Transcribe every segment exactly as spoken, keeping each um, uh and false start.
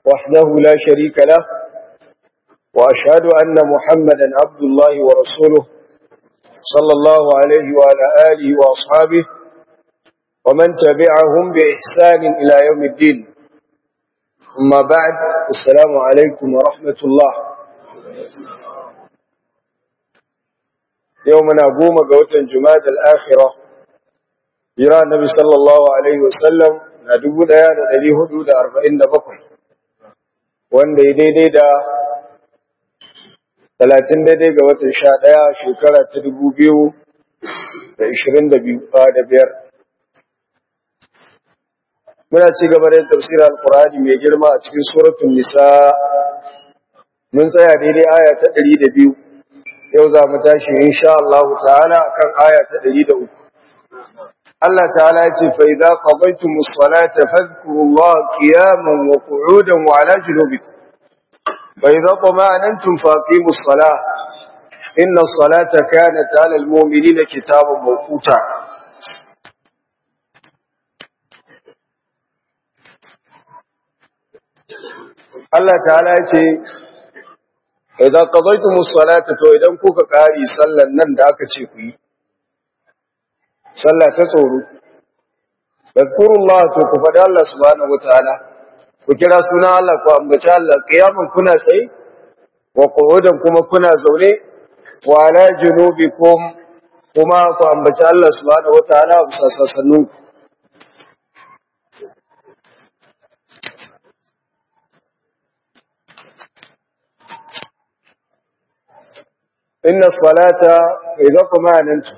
وحده لا شريك له وأشهد أن محمدا عبد الله ورسوله صلى الله عليه وعلى آله وأصحابه ومن تبعهم بإحسان إلى يوم الدين. أما بعد، السلام عليكم ورحمة الله. يومنا قوم قوة جماد الآخرة يرى النبي صلى الله عليه وسلم ندب ديانا نلي حدود أربعين بقر وان دي دي دي دا ثلاثين دي دي قوة شادية شكرة تدبو بيو دا عشرين دا بيو دا بير muna ci gaba da tafsirin alqur'ani mai girma a cikin suratul nisa mun tsaya daidai aya ta ɗari da biyu yau za mu tashi insha Allah ta'ala kan aya ta ɗari da uku. Allah ta'ala ya ce fa idza qadaytumus salata fadhkurullaha qiyaman wa qu'udan wa 'ala junubikum fa idza tama'anantum faqimus salah inna as-salata kanat 'ala al-mu'minina kitaban mawquta. Allah ta'ala ya ce idan qadaytumus salata to idan kuka kari sallan nan da aka ce ku yi sallah ta tsoro fadhkurullah to ku faɗi Allah subhanahu wataala ku kira sunan Allah ku ambaci Allah qiyaman kuna tsaye wa qu'udan kuma kuna zaune wa ala junubikum kuma ku ambaci Allah subhanahu wataala bisa sassannin inna salata idza qama'antum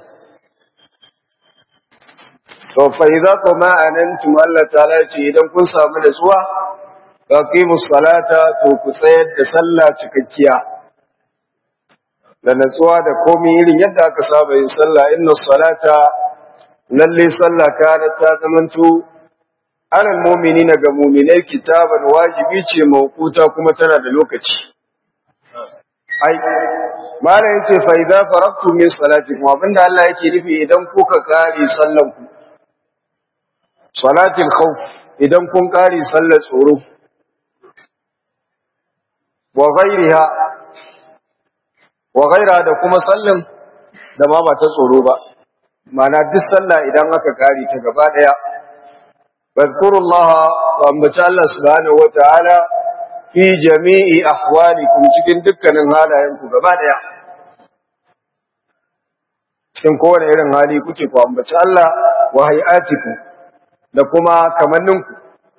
to fa idza qama'antum Allah ta'ala ce idan kun samu nutsuwa faqimus salata to ku tsayar da sallah cikakkiya da nutsuwa da komai irin yadda aka saba yin sallah inna salata lalle sallah kana ta zamanto alal mu'minina ga mu'minai kitaban wajibi ce mawquta kuma tana da lokaci ai mala yace fa idza faraqtum min salatikum abinda Allah yake nufi idan kuka kare sallan ku salatul khawf idan kun kare sallar tsoro wa ghairiha wa ghaira da kuma sallan da ma ba ta tsoro ba mana duk sallah idan aka kare ta gaba daya fadhkurullaha wa ambaci Allah subhanahu wataala fi jami'i ahwalikum cikin dukkanin halayenku gaba daya cikin kowane irin hali kuke ku ambaci Allah wa hay'atikum da kuma kamanninku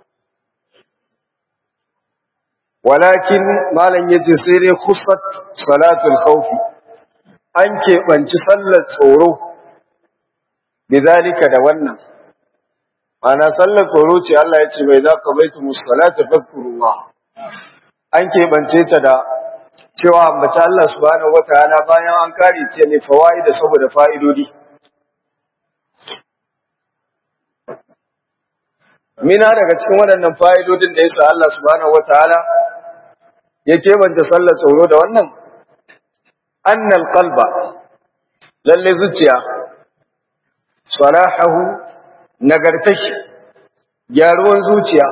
walakin malan yace sai dai khussat salatul khawfi an keɓanci sallar tsoro bizalika da wannan ana sallar tsoro ce Allah yace bai za ka baitu musallata fadhkurullah an keɓance ta da cewa ambaci Allah subhanahu wataala bayan an kare ta ne fawaida saboda fa'idodi mina daga cikin waɗannan fa'idodin da yasa Allah subhanahu wataala ya keɓance sallar tsoro da wannan annal qalba lalle zuciya salahahu nagartashi gyaruwan zuciya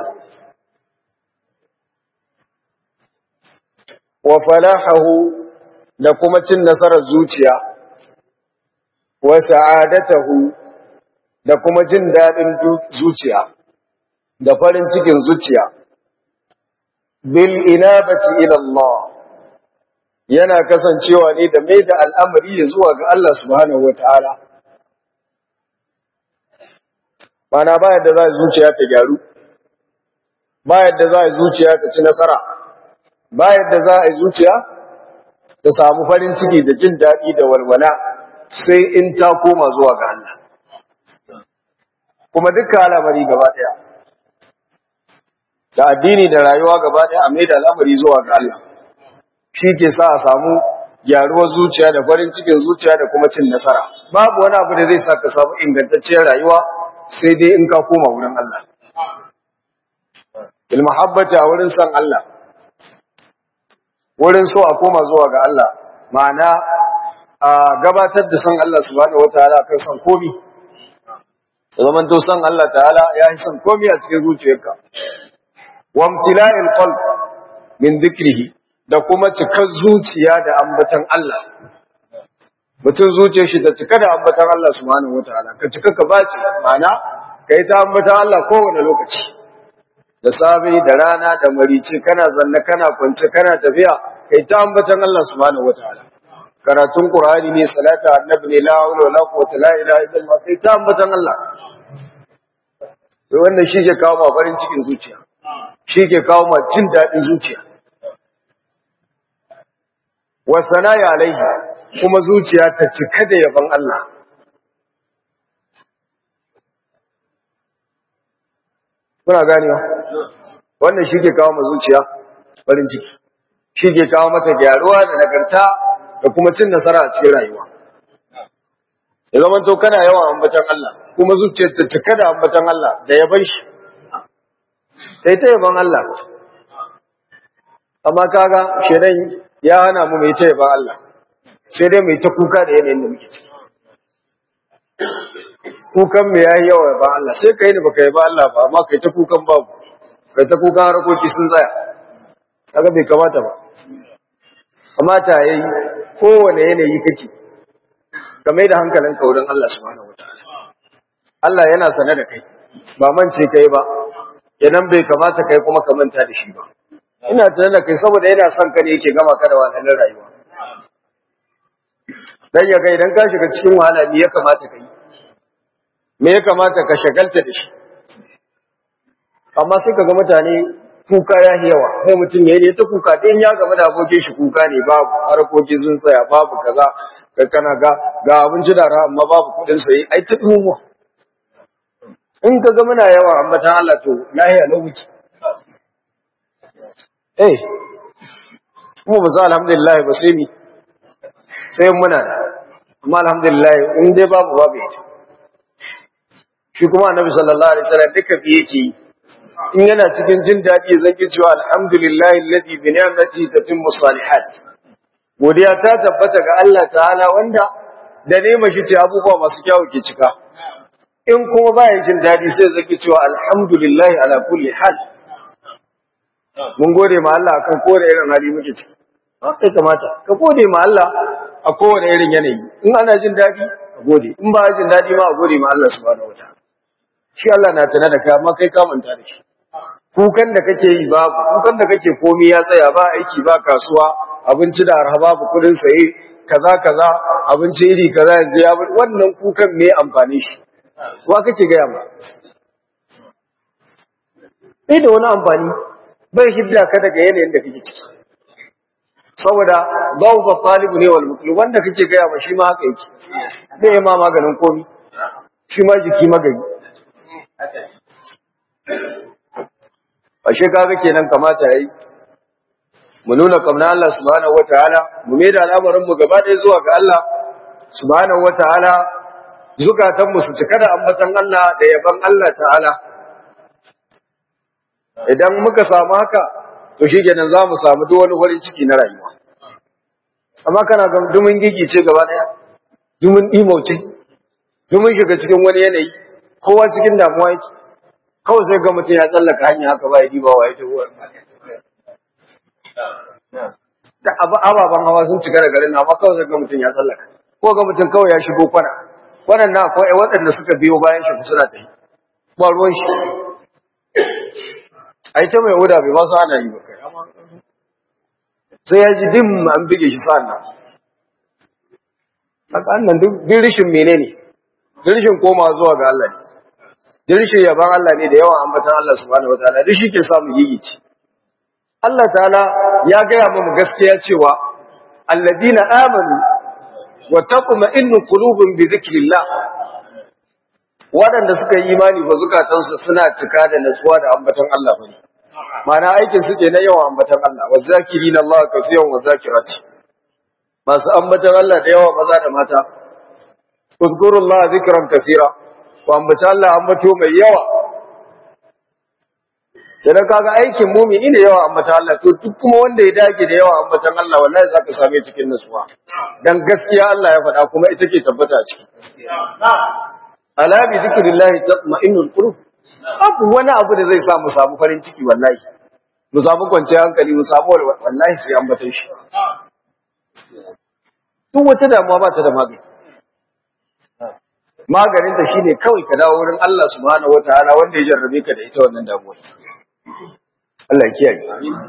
wa falahahu da kuma cin nasarar zuciya wa sa'adatahu da kuma jin dadin zuciya da farin cikin zuciya bil inabati ila Allah yana kasancewa ne da mai da al'amari ya zuwa ga Allah subhanahu wataala mana ba yadda za zuciya ta gyaru ba yadda za zuciya ta ci nasara ba yadda za a yi zuciya ta samu farin ciki da jin daɗi da walwala sai in ta koma zuwa ga Allah kuma dukkan al'amari gaba ɗaya da addini da rayuwa gaba ɗaya a maida al'amari zuwa ga Allah shi ke sa a samu gyaruwar zuciya da farin cikin zuciya da kuma cin nasara babu wani abu da zai sa ka samu ingantacciyar rayuwa sai dai in ka koma wurin Allah il mahabbata wurin san Allah wurin so a koma zuwa ga Allah ma'ana a gabatar da san Allah subhanahu wataala kan san komi zaman to san Allah ta'ala ya yi san komi a cikin zuciyarka wa imtila'il qalb min dhikrihi da kuma cikar zuciya da ambatan Allah mutum zuciyar shi ta cika da ambatan Allah subhanahu wataala ka cika ka baci mana kai ta ambatan Allah kowane lokaci da safe da rana da marice kana zanna kana kwance kana tafiya kai ta ambatan Allah subhanahu wataala karatun qur'ani ne salatu annabi ne la hawla wala quwwata la ilaha illallah kai ta ambatan Allah to wannan shi ke kawo ma farin cikin zuciya shi ke kawo ma jin dadin zuciya wa sana'i alaihi kuma zuciya ta cika da yaban Allah kuna ganewa wannan shi ke kawo ma zuciya farin ciki shi ke kawo mata gyaruwa da nagarta da kuma cin nasara a cikin rayuwa ya zama to kana yawan ambatan Allah kuma zuciyar ta cika da ambatan Allah da yaban shi sai ta yaban Allah amma kaga shedan ya hana mu mai ta yaban Allah sai dai mai ta kuka da yanayin da muke ciki kukan me yayi yawa yaban Allah sai kai ne baka yaban Allah ba amma kai ta kukan babu kai ta kukan harkoki sun tsaya kaga bai kamata ba kamata yayi kowane yanayi kake ka mai da hankalinka wurin Allah subhanahu wataala Allah yana sane da kai ba mance kai ba idan bai kamata kai kuma ka manta da shi ba ina tunanin da kai saboda yana son ka ne yake gama ka da wahalar rayuwa dan ya ga idan ka shiga cikin wahala me ya kamata kai me ya kamata ka shagalta da shi amma sai kaga mutane kuka ya yi yawa sai mutum ya yi ta kuka ɗin ya gama da abokin shi kuka ne babu harkoki sun tsaya babu kaza ka kana ga ga abinci da ra amma babu kuɗin sayi ai ta dumo in ka ga muna yawa amma ta Allah to lahiya na wuce eh kuma ba za alhamdulillah ba sai mi sai muna da amma alhamdulillah in dai babu babu ita shi kuma annabi sallallahu alaihi wasallam duka fi yake yi in yana cikin jin daɗi zan ki cewa alhamdulillahi alladhi bi ni'matihi tatimmu salihat godiya ta tabbata ga Allah ta'ala wanda da nema shi ce abubuwa masu kyawu ke cika in kuma baya jin daɗi sai zan ki cewa alhamdulillahi ala kulli hal mun gode ma Allah akan kowane irin hali muke ciki haka kamata ka gode ma Allah a kowane irin yanayi in ana jin daɗi ka gode in ba jin daɗi ma a gode ma Allah subhanahu wataala shi Allah na tana da kai amma kai ka manta da shi kukan da kake yi babu kukan da kake komi ya tsaya ba aiki ba kasuwa abinci da arha babu kudin saye kaza kaza abinci iri kaza yanzu ya wannan kukan me amfani shi wa kake ga yamma bai da wani amfani bai hidda ka daga yanayin da kake ciki saboda dawba talibu ne wal mutlub wanda kake ga yamma shi ma haka yake bai ma maganin komi shi ma jiki magani ashe kaga kenan kamata yayi mu nuna kamna Allah subhanahu wataala mu mai da al'amarin mu gaba ɗaya zuwa ga Allah subhanahu wataala zukatan mu su cika da ambatan Allah da yaban Allah ta'ala idan muka samu haka to shikenan za mu samu duk wani farin ciki na rayuwa amma kana ga dumin gigice gaba ɗaya dumin imauce dumin shiga cikin wani yanayi kowa cikin damuwa yake kawai sai ga mutum ya tsallaka hanya haka ba ya diba wa ya ta ruwa da ababen hawa sun cika da garin amma kawai sai ga mutum ya tsallaka ko ga mutum kawai ya shigo kwana kwanan na akwai waɗanda suka biyo bayan shi suna ta yi ba ruwan shi a ita mai oda bai ba su ana yi ba kai sai ya ji dim an bige shi sa'an nan haka annan duk rishin menene rishin koma zuwa ga Allah ne dirshe yaban Allah ne da yawan ambatan Allah subhanahu wataala duk shi ke samu yigici Allah ta'ala ya gaya mu gaskiya cewa alladina amanu wa taqma'innu qulubuhum bi dhikrillah wadanda suka yi imani ba zukatansu suna cika da natsuwa da ambatan Allah bane ma'ana aikin su ke na yawan ambatan Allah wa zakirina Allah kafiyan wa zakirati masu ambatan Allah da yawa maza da mata uzkurullah zikran kaseera ku ambaci Allah ambato mai yawa idan kaga aikin mumini ne yawa ambata Allah to duk kuma wanda ya dage da yawa ambatan Allah wallahi zaka same cikin nutsuwa dan gaskiya Allah ya faɗa kuma ita ke tabbata ciki ala bi zikrillahi tatma'innul qulub abu wani abu da zai sa mu samu farin ciki wallahi mu samu kwanciyar hankali mu samu wallahi sai an bata shi duk wata damuwa ba ta da magani maganin ta shine kawai ka dawo wurin Allah subhanahu wataala wanda ya jarrabe ka da ita wannan damuwa Allah ya kiyaye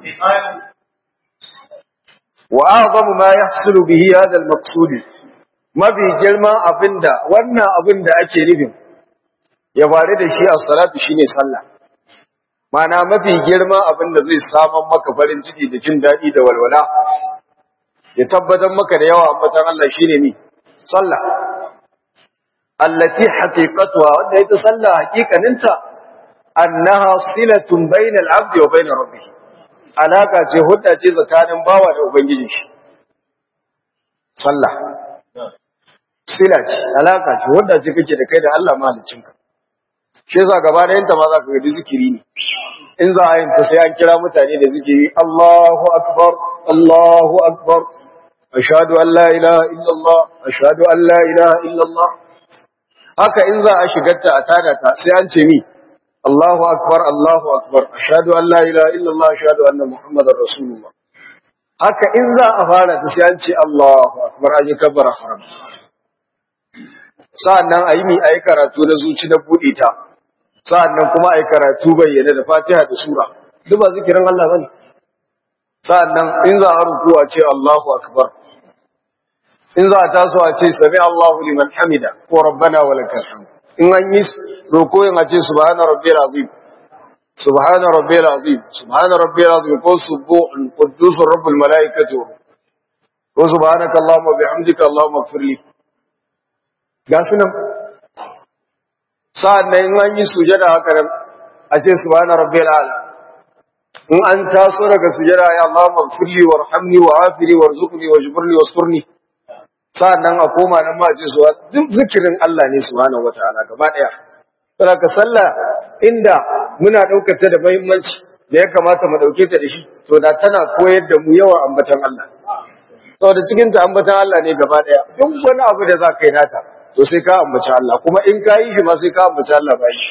wa a'zamu ma yahsulu bihi hadha al-maqsud mafi girman abinda wannan abinda ake nufin ya faru da shi a salatu shine sallah mana mafi girman abinda zai saman maka farin ciki da jin dadi da walwala ya tabbatar maka da yawa ambatan Allah shine ni sallah allati haqiqatuha wanda ita sallah haqiqaninta annaha silatun bainal abdi wa bain rabbih alaka ce hudda ce tsakanin bawa da ubangijin shi sallah sila ce alaka ce hudda ce kake da kai da Allah mahaliccinka shi yasa gaba da yanta ma za ka ga zikiri ne in za a yin ta sai an kira mutane da zikiri Allahu akbar Allahu akbar ashhadu an la ilaha illallah ashhadu an la ilaha illallah haka in za a shigar ta a tada ta sai an ce ni Allahu akbar Allahu akbar ashhadu an la ilaha illallah ashhadu anna muhammadar rasulullah haka in za a fara ta sai an ce Allahu akbar an yi kabbara haram sa'annan ayi mi ayi karatu na zuci na bude ta sa'annan kuma ayi karatu bayyana da Fatiha da sura duk ba zikirin Allah bane sa'annan in za a ruku a ce Allahu akbar in za a taso a ce sami Allahu liman hamida ko rabbana walakal hamd in an yi roko yin a ce subhana rabbiyal azim subhana rabbiyal azim subhana rabbiyal azim ko subuhun quddusur rabbul malaikati ko subhanaka allahumma bihamdika allahumma ighfirli ga sunan sa'annan in an yi sujada haka nan a ce subhana rabbiyal ala in an taso daga sujada ya allahumma ighfirli warhamni wa'afini warzuqni wajburni wasturni sa'annan a koma nan ma ce su duk zikirin Allah ne subhanahu wataala gaba daya saboda sallah inda muna daukar ta da muhimmanci da ya kamata mu dauke ta da shi to da tana koyar da mu yawan ambatan Allah saboda cikin ta ambatan Allah ne gaba daya duk wani abu da za ka yi nata to sai ka ambaci Allah kuma in ka yi shi ma sai ka ambaci Allah ba shi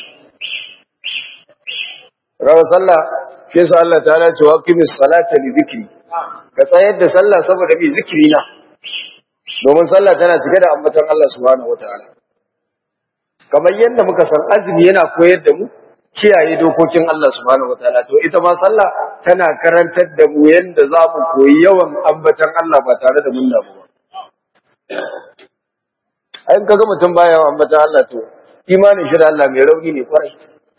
rawa sallah ke sa Allah ta'ala ce wa qimis salata li dhikri ka tsayar da sallah saboda bi zikiri na domin sallah tana cike da ambaton Allah subhanahu wataala kamar yadda muka san azumi yana koyar da mu kiyaye dokokin Allah subhanahu wataala to ita ma sallah tana karantar da mu yadda za mu koyi yawan ambaton Allah ba tare da mun damu ba ai kaga mutum baya yawan ambaton Allah to imanin shi da Allah mai rauni ne kwarai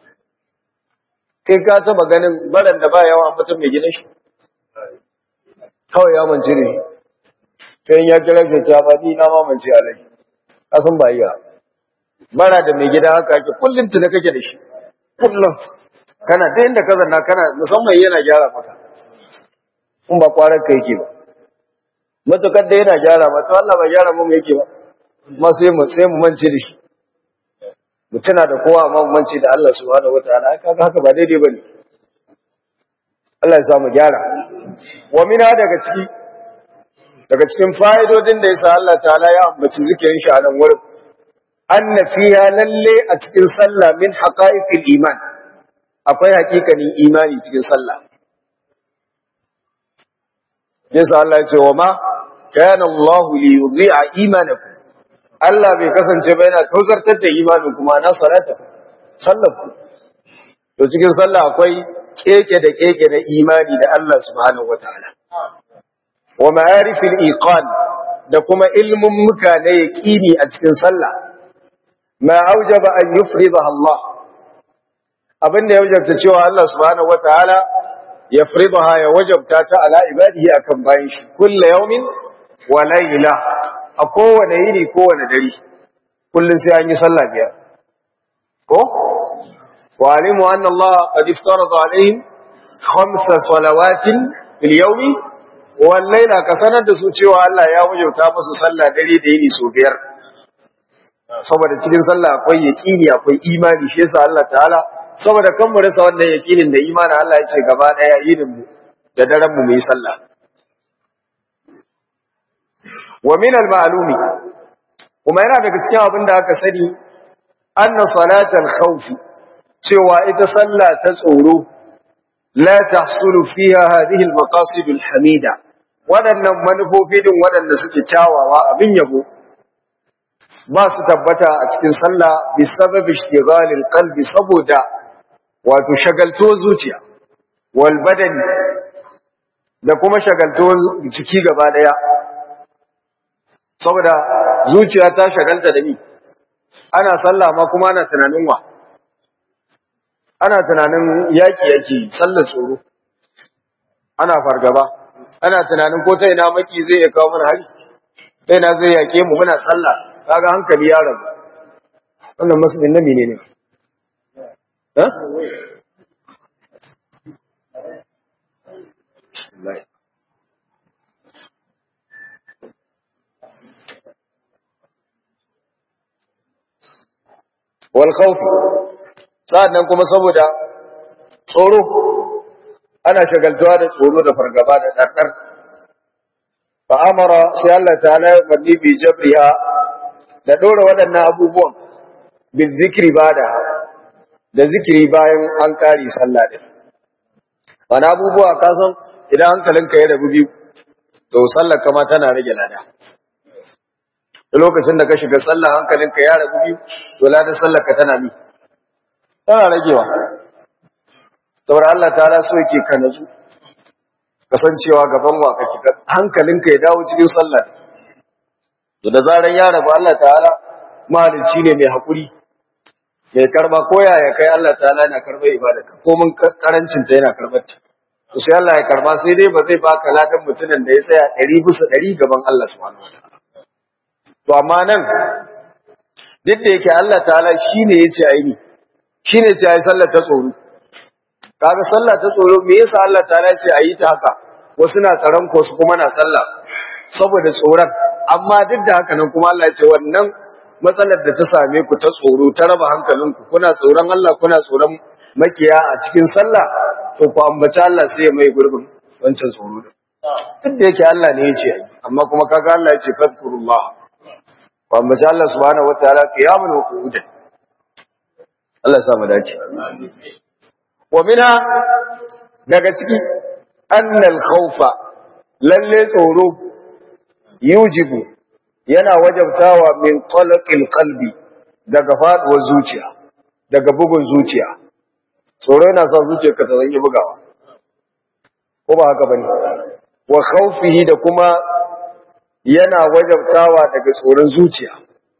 kai ka taba ganin baran da baya yawan ambaton mai gidan shi kawai ya mance ne sai ya kira ke ta ba ni na mamance alai kasan ba iya bara da mai gida haka ake kullun tuna kake da shi kullun kana da inda ka zanna kana musamman yana gyara maka in ba kwarar ka yake ba matukar da yana gyara maka Allah ba gyara mu yake ba amma sai mu sai mu mance da shi mu tuna da kowa amma mu mance da Allah subhanahu wataala kaga haka ba daidai bane Allah ya sa mu gyara wa mina daga ciki daga cikin fa'idodin da yasa Allah ta'ala ya ambaci zikirin shi a nan wurin anna fiha lalle a cikin sallah min haqa'iqil iman akwai hakikanin imani cikin sallah yasa Allah ya ce wa ma kana Allah li yudhi'a imanakum Allah bai kasance ba yana kausartar da imanin kuma na salata sallar to cikin sallah akwai keke da keke na imani da Allah subhanahu wataala wa ma'arifil iqan da kuma ilmin muka na yaqini a cikin sallah ma aujaba an yufridaha Allah abinda ya wajabta cewa Allah subhanahu wataala ya fridaha ya wajabta ta ala ibadihi akan bayin shi kullu yawmin wa layla a kowane yini kowane dare kullun sai an yi sallah biyar ko wa alimu anna Allah qad iftarada alaihim khamsa salawatin fil yawmi wallaila ka sanar da su cewa Allah ya wajauta musu sallah dare da yini so biyar saboda cikin sallah akwai yaqini akwai imani shi yasa Allah ta'ala saboda kan mu rasa wannan yaqinin da imani Allah ya ce gaba daya yinin mu da daren mu yi sallah wa min al-ma'lumi kuma yana daga cikin abin da aka sani anna salatal khawf cewa ita sallah ta tsoro la tahsulu fiha hadhihi al-maqasid al-hamida wadannan manufofi din wadanda suke kyawawa abin yabo ba su tabbata a cikin sallah bi sababi ishtighal al-qalbi saboda wato shagalto zuciya wal badani da kuma shagalto jiki gaba daya saboda zuciya ta shagalta da ni ana sallah ma kuma ana tunanin wa ana tunanin yaki yake sallar tsoro ana fargaba ana tunanin ko ta ina maki zai ya kawo mana hari ta ina zai yake mu muna sallah kaga hankali ya rabu wannan masjidin nabi ne ne ha wal khawf sannan kuma saboda tsoro ana shagaltuwa da tsoro da fargaba da dardar fa amara sai Allah ta'ala ya umarni bi jabriha da dora waɗannan abubuwan bil zikri bada da zikiri bayan an kare sallah din wani abubuwa ka san idan hankalinka ya rabu biyu to sallar kama tana rage lada lokacin da ka shiga sallah hankalinka ya rabu biyu to ladan sallar ka tana mi tana ragewa saboda Allah ta'ala so yake ka nazu kasancewa gaban wa kake hankalinka ya dawo cikin sallah to da zaran ya rabu Allah ta'ala mahalicci ne mai hakuri mai karba koya ya kai Allah ta'ala yana karbar ibadarka ko mun karancin ta yana karbar ta to sai Allah ya karba sai dai ba zai baka ladan mutumin da ya tsaya ɗari bisa ɗari gaban Allah subhanahu wataala to amma nan duk da yake Allah ta'ala shine yace aini shine yace ai sallar ta tsoro kaga sallah ta tsoro me yasa Allah ta'ala yace ayi ta haka wasu na tsaron ko su kuma na sallah saboda tsoron amma duk da haka nan kuma Allah yace wannan matsalar da ta same ku ta tsoro ta raba hankalinku kuna tsoron Allah kuna tsoron makiya a cikin sallah to ku ambaci Allah sai ya mai gurbin wancan tsoro din duk da yake Allah ne yace ai amma kuma kaga Allah yace fazkurullah ku ambaci Allah subhanahu wataala qiyaman wa qu'udan Allah ya sa mu dace wa minha daga ciki annal khawfa lalle tsoro yujibu yana wajabtawa min talaqil qalbi daga faduwar zuciya daga bugun zuciya tsoro yana sa zuciyarka ta zanyi bugawa ko ba haka bane wa khawfihi da kuma yana wajabtawa daga tsoron zuciya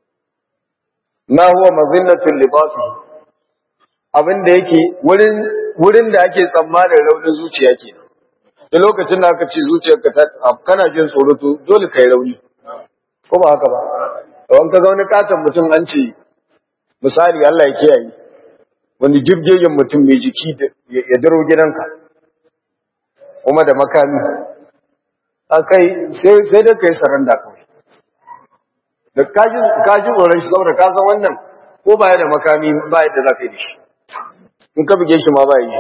ma huwa mazinnatul libasi abinda yake wurin wurin da ake tsammanin raunin zuciya kenan da lokacin da aka ce zuciyarka ta kana jin tsoro to dole kai rauni ko ba haka ba don ka ga wani katon mutum an ce misali Allah ya kiyaye wani jibgegen mutum mai jiki ya daro gidanka kuma da makami akai sai sai da kai saranda kawai da kaji kaji tsoron shi saboda ka san wannan ko baya da makami baya da zaka yi da shi in ka buge shi ma ba yi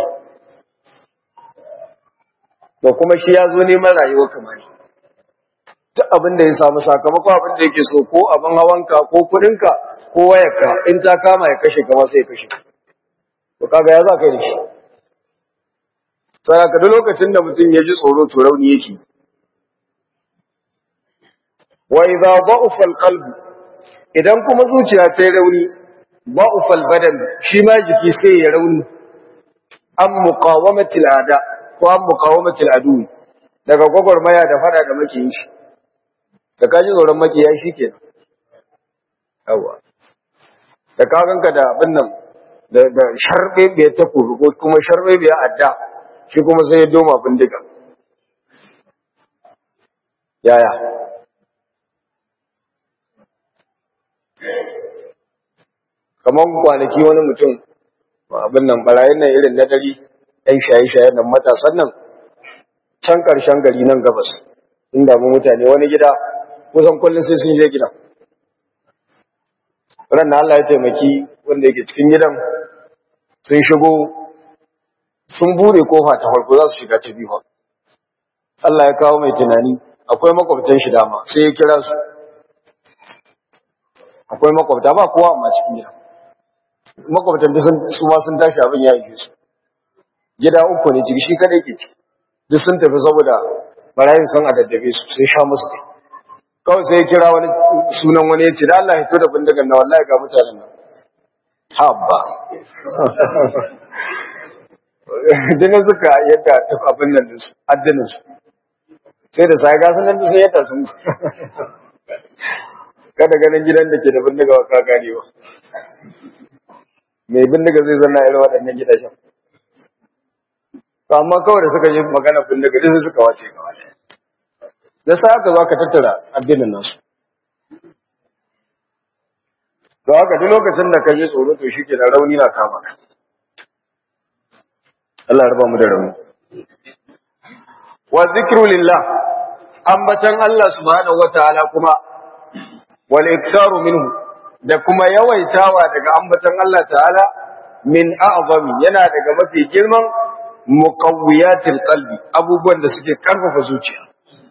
to kuma shi ya zo neman rayuwa kamar duk abin da ya samu sakamakon abin da yake so ko abin hawanka ko kudinka ko wayarka in ta kama ya kashe kama sai ya kashe to kaga ya za ka yi da shi sai ka duk lokacin da mutum ya ji tsoro to rauni yake wa idza da'afa al-qalb idan kuma zuciya ta yi rauni da'afa al-badan shi ma jiki sai ya rauni an muqawamati al-ada ko an muqawamati al-adu daga gwagwarmaya da fada da makiyin shi da kaji tsoron makiya shi ke yawa da kaganka da abin nan da sharbe bai ta kuru ko kuma sharbe bai adda shi kuma sai ya doma bindiga yaya kamar kwanaki wani mutum abin nan barayin nan irin na dare ɗan shaye-shaye nan matasan nan can ƙarshen gari nan gabas inda mu mutane wani gida kusan kullum sai sun je gidan ran Allah ya taimaki wanda yake cikin gidan sun shigo sun bude kofa ta farko za su shiga ta biyu Allah ya kawo mai tunani akwai makwabtan shi dama sai ya kira su akwai makwabta ba kowa amma cikin gidan makwabtan da su ma sun tashi abin ya yi su gida uku ne ciki shi kadai ke ciki duk sun tafi saboda barayin sun adaddabe su sai sha musu kai kawai sai ya kira wani sunan wani ya ce da Allah ya fito da bindigan na wallahi ga mutanen nan habba dinin suka yadda tafi abin nan dinsu addinin su sai da sai ga sunan sai yadda sun kada ganin gidan da ke da bindiga wa ka gane ba mai bindiga zai zanna irin waɗannan gidajen amma kawai da suka yi magana bindiga sai suka wace gaba ɗaya da sa aka zo aka tattara addinin nasu to haka duk lokacin da ka je tsoro to shi ke da rauni na kama ka Allah ya raba mu da rauni wa zikru lillah ambatan Allah subhanahu wataala kuma wal iktaru minhu da kuma yawaitawa daga ambatan Allah ta'ala min a'zami yana daga mafi girman muqawwiyatil qalbi abubuwan da suke karfafa zuciya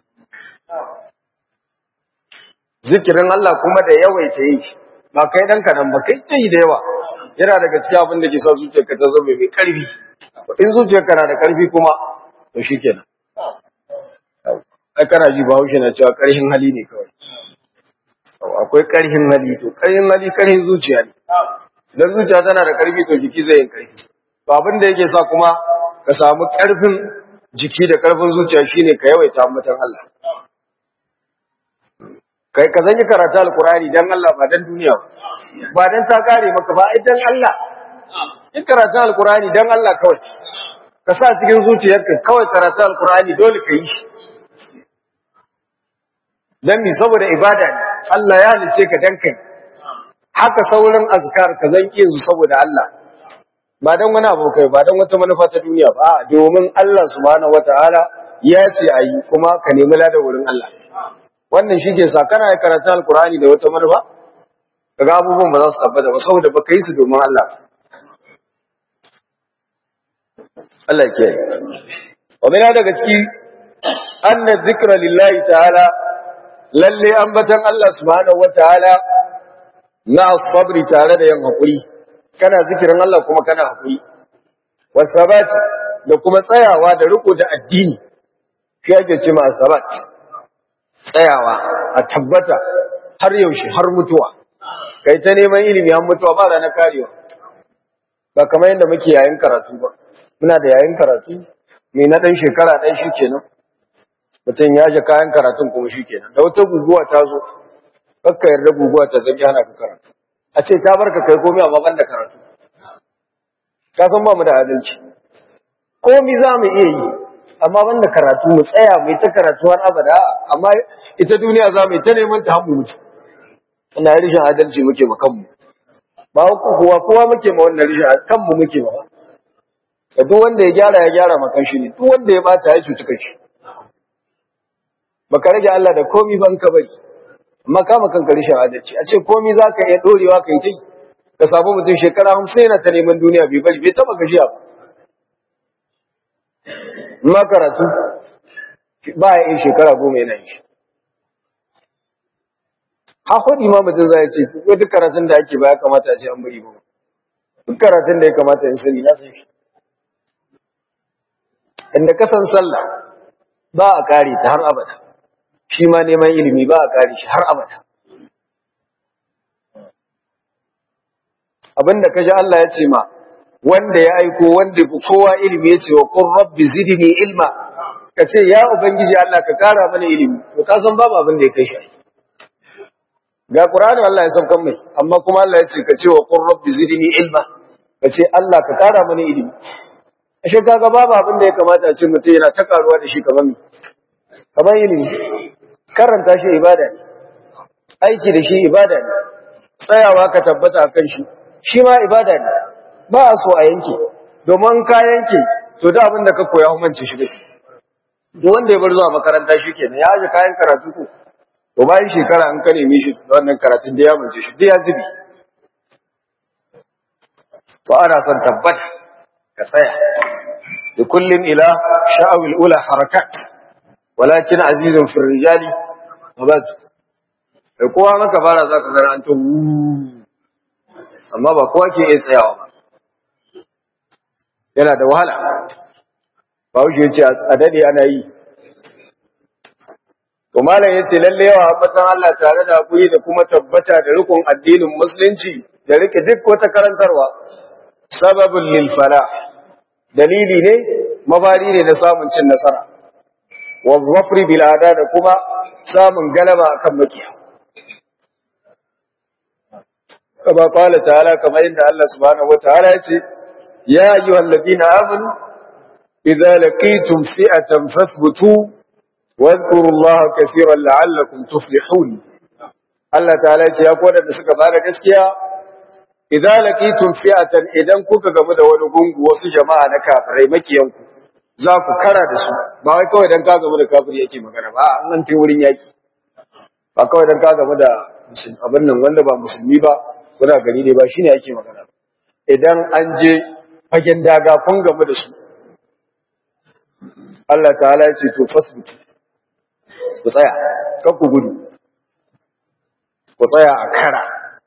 zikirin Allah kuma da yawaita yi ba kai dan kadan ba kai tayi da yawa yana daga cikin abin da ke sa zuciyarka ta zama mai karfi in zuciyarka na da karfi kuma to shikenan ai kana ji Bahaushe na cewa karhin hali ne kawai akwai karhin hali to karhin hali karhin zuciya ne dan zuciya tana da karfi to jiki zai yin karfi to abin da yake sa kuma ka samu karfin jiki da karfin zuciya shine ka yawaita ambatan Allah kai ka zanyi karatu alkurani dan Allah ba dan duniya ba dan ta kare maka ba ai dan Allah in karatu alkurani dan Allah kawai ka sa cikin zuciyarka kawai karatu alkurani dole ka yi shi dan mi saboda ibada ne Allah ya halice ka dan kai haka sauran azkar ka zan iya su saboda Allah ba dan wani abu kai ba dan wata manufa ta duniya ba domin Allah subhanahu wataala ya ce ayi kuma ka nemi ladan wurin Allah wannan shi ke sa kana karatu alkurani da wata manufa kaga abubuwan ba za su tabbata ba saboda baka yi su domin Allah Allah ya kiyaye wa mina daga ciki anna dhikra lillahi ta'ala lalle ambatan Allah subhanahu wataala na sabri tare da yan hakuri kana zikirin Allah kuma kana hakuri wasabat da kuma tsayawa da riko da addini shi ake cewa sabat tsayawa a tabbata har yaushe har mutuwa kai ta neman ilimi har mutuwa ba da na karewa ba kamar yadda muke yayin karatu ba muna da yayin karatu mai na dan shekara ɗan shi kenan mutum ya ji kayan karatun kuma shi kenan da wata guguwa ta zo kakka yarda guguwa ta zabi hana ka karatu a ce ta barka kai komai amma ban da karatu ka san ba mu da adalci komai za mu iya yi amma ban da karatu mu tsaya mai ta karatu har abada amma ita duniya za mu yi ta neman ta hamu mutu ina rishin adalci muke ma kanmu ba kowa kowa muke ma wannan rishin kanmu muke ma da duk wanda ya gyara ya gyara ma kanshi ne duk wanda ya bata ya cuci kanshi baka rage Allah da komai ban ka bari amma ka ma kanka rishin adalci a ce komai zaka iya dorewa kai tai ka samu mutum shekara hamsin yana ta neman duniya bai bari bai taba gajiya ba ma karatu ba ya yin shekara goma yana yi haƙoɗi ma mutum za ya ce duk karatun da ake ba ya kamata a ce an bari ba duk karatun da ya kamata in sani na san shi inda kasan sallah ba a kare ta har abada shi ma neman ilimi ba a kare shi har abada abinda kaji Allah ya ce ma wanda ya aiko wanda fi kowa ilimi ya ce wa qur rabbi zidni ilma ka ce ya ubangiji Allah ka kara mana ilimi to ka san babu abin da ya kai shi ga qur'ani Allah ya saukan mai amma kuma Allah ya ce ka ce wa qur rabbi zidni ilma ka ce Allah ka kara mana ilimi ashe kaga babu abin da ya kamata a ce mutum yana ta karuwa da shi kamar mi kamar ilimi karanta shi ibada ne aiki da shi ibada ne tsayawa ka tabbata akan shi shi ma ibada ne ba a so a yanke domin ka yanke to da abin da ka koya humance shi dai duk wanda ya bar zuwa makaranta shi kenan ya aje kayan karatu ko to bayan shekara an ka neme shi wannan karatun da ya mance shi dai ya zubi to ana son tabbata ka tsaya da kullin ila sha'awil ula harakat walakin azizun fi rijali wabat da kowa maka fara zaka ga an to amma ba kowa ke iya tsayawa ba yana da wahala ba wuce ce a dade ana yi to malam yace lalle yawa ambatan Allah tare da hakuri da kuma tabbata da rikon addinin musulunci da rike duk wata karantarwa sababul lil falah dalili ne mabari ne da samun cin nasara wa zafri bil ada da kuma samun galaba akan makiya kama qala ta'ala kamar inda Allah subhanahu wataala yace ya ayyuhal ladina amanu idza laqitum fi'atan fathbutu wadhkuru Allaha katiran la'allakum tuflihun Allah ta'ala yace ya koda da suka fara gaskiya idza laqitum fi'atan idan kuka gamu da wani gungu wasu jama'a na kafirai makiyanku za ku kara da su ba wai kawai dan ka gamu da kafiri yake magana ba an nan wurin yaki ba kawai dan ka gamu da abin nan wanda ba musulmi ba kuna gari ne ba shine yake magana idan an je fagen daga kun gamu da su Allah ta'ala ya ce to fasbutu ku tsaya kan ku gudu ku tsaya a kara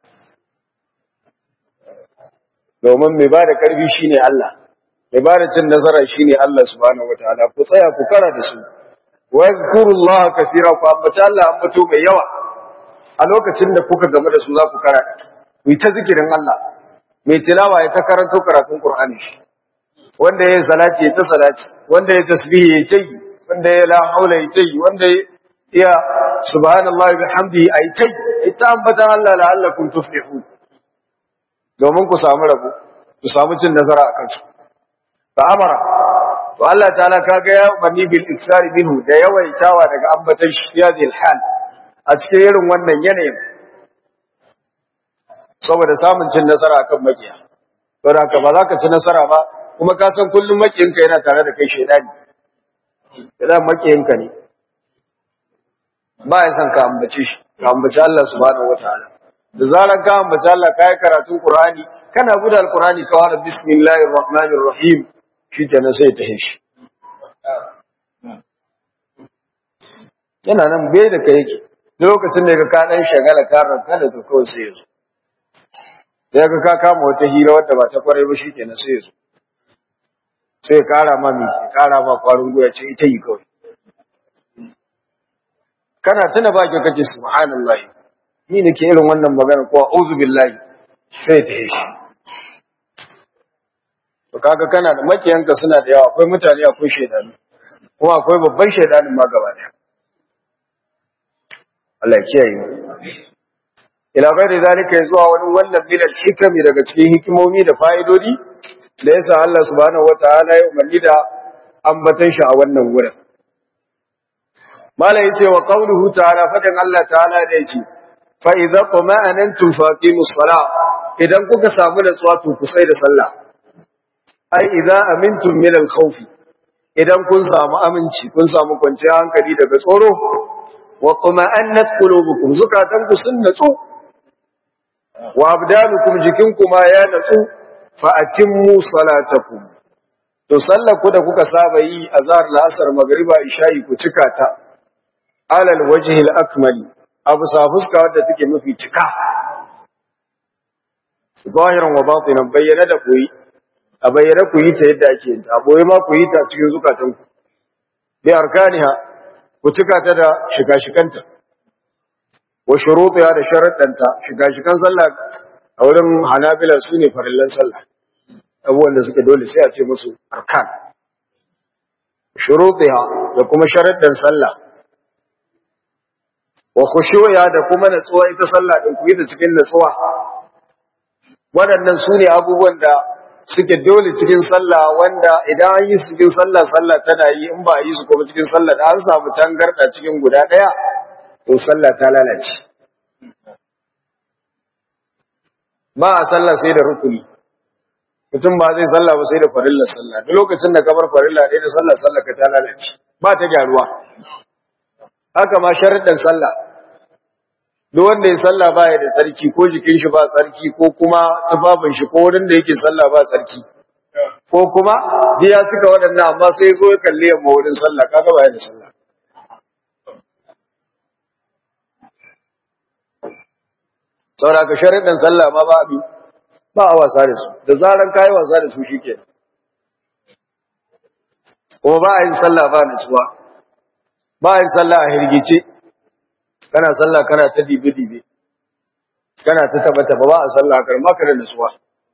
domin mai ba da karfi shine Allah mai ba da cin nasara shine Allah subhanahu wataala ku tsaya ku kara da su wa zkurullaha kaseera ku ambata Allah ambato mai yawa a lokacin da kuka game da su za ku kara ku ta zikirin Allah mai tilawa ya ta karanto karatun Qur'ani wanda ya salati ya ta salati wanda ya tasbihi ya ta yi wanda ya la haula ya ta yi wanda ya subhanallahi bihamdihi ay tai ita ambata Allah la'allakum tuflihun domin ku samu rabo ku samu cin nasara akan su fa amara to Allah ta'ala kaga ya bani bil iksari minhu da yawaitawa daga ambatan shi ya zil hal a cikin irin wannan yanayin saboda samun cin nasara akan makiya don haka ba za ka ci nasara ba kuma ka san kullum makiyinka yana tare da kai shaidani idan makiyinka ne ba ya san ka ambace shi ka ambace Allah subhanahu wataala da zaran ka ambace Allah kai karatun Qur'ani kana buɗe alqur'ani ka fara bismillahir rahmanir rahim shi kenan sai ta hishi yana nan bai da kai yake lokacin da ka dan shagala ka ranka da ka kawai sai yazo da ka ka kama wata hira wadda ba ta kware ba shikenan sai yazo sai ya kara ma mi ya kara ma kwarin goya ce ita yi kawai kana tuna baki kace subhanallahi ni nake irin wannan magana ko a'udhu billahi sai ta hishi to kaga kana da makiyanka suna da yawa akwai mutane akwai shedanu kuma akwai babban shedanin ma gaba daya Allah ya kiyaye mu ila gairi zalika zuwa wani wannan min al-hikami daga cikin hikimomi da fa'idodi da yasa Allah subhanahu wataala ya umarni da ambatan shi a wannan wurin malai yace wa qawluhu ta'ala fadan Allah ta'ala da yace fa idza qama'antum faqimus salah idan kuka samu natsuwa to ku sai da sallah ai idza amintum min al-khawf idan kun samu aminci kun samu kwanciyar hankali daga tsoro wa qama'annat qulubukum zukatanku sun natsu wa abdanukum jikinku ma ya natsu fa atimmu salatakum to sallar ku da kuka saba yi azhar la'asar magriba isha'i ku cika ta alal wajhi al-akmali abu sa fuska wadda take mafi cika zahiran wa batinan bayyana da koyi a bayyana ku yi ta yadda ake yin ta a boye ma ku yi ta cikin zukatanku bi arkaniha ku cika ta da shika-shikanta wa shurutiha da sharaɗanta shika-shikan sallah a wurin hanabila su ne farillan sallah abubuwan da suke dole sai a ce musu arkan shurutiha da kuma sharaɗan sallah wa khushu'a da kuma natsuwa ita sallah din ku yi ta cikin natsuwa waɗannan su ne abubuwan da suke dole cikin sallah wanda idan an yi su cikin sallah sallah tana yi in ba a yi su kuma cikin sallah da an samu tangarda cikin guda ɗaya to sallah ta lalace ba a sallah sai da rukuni mutum ba zai sallah ba sai da farilla sallah duk lokacin da ka bar farilla ɗaya da sallah sallah ka ta lalace ba ta gyaruwa haka ma sharuɗin sallah duk wanda ya sallah baya da tsarki ko jikin shi ba tsarki ko kuma tufafin shi ko wurin da yake sallah ba tsarki ko kuma ya cika waɗannan amma sai zo ya kalle yamma wurin sallah kaga baya da sallah saboda ka sharuɗin sallah ma ba abi ba a wasa da su da zaran kai wasa da su shikenan kuma ba a yin sallah ba nutsuwa, ba a yin sallah a hirgice, kana sallah kana ta dibe-dibe, kana ta taba-taba ba a sallah a karma ka da nutsuwa.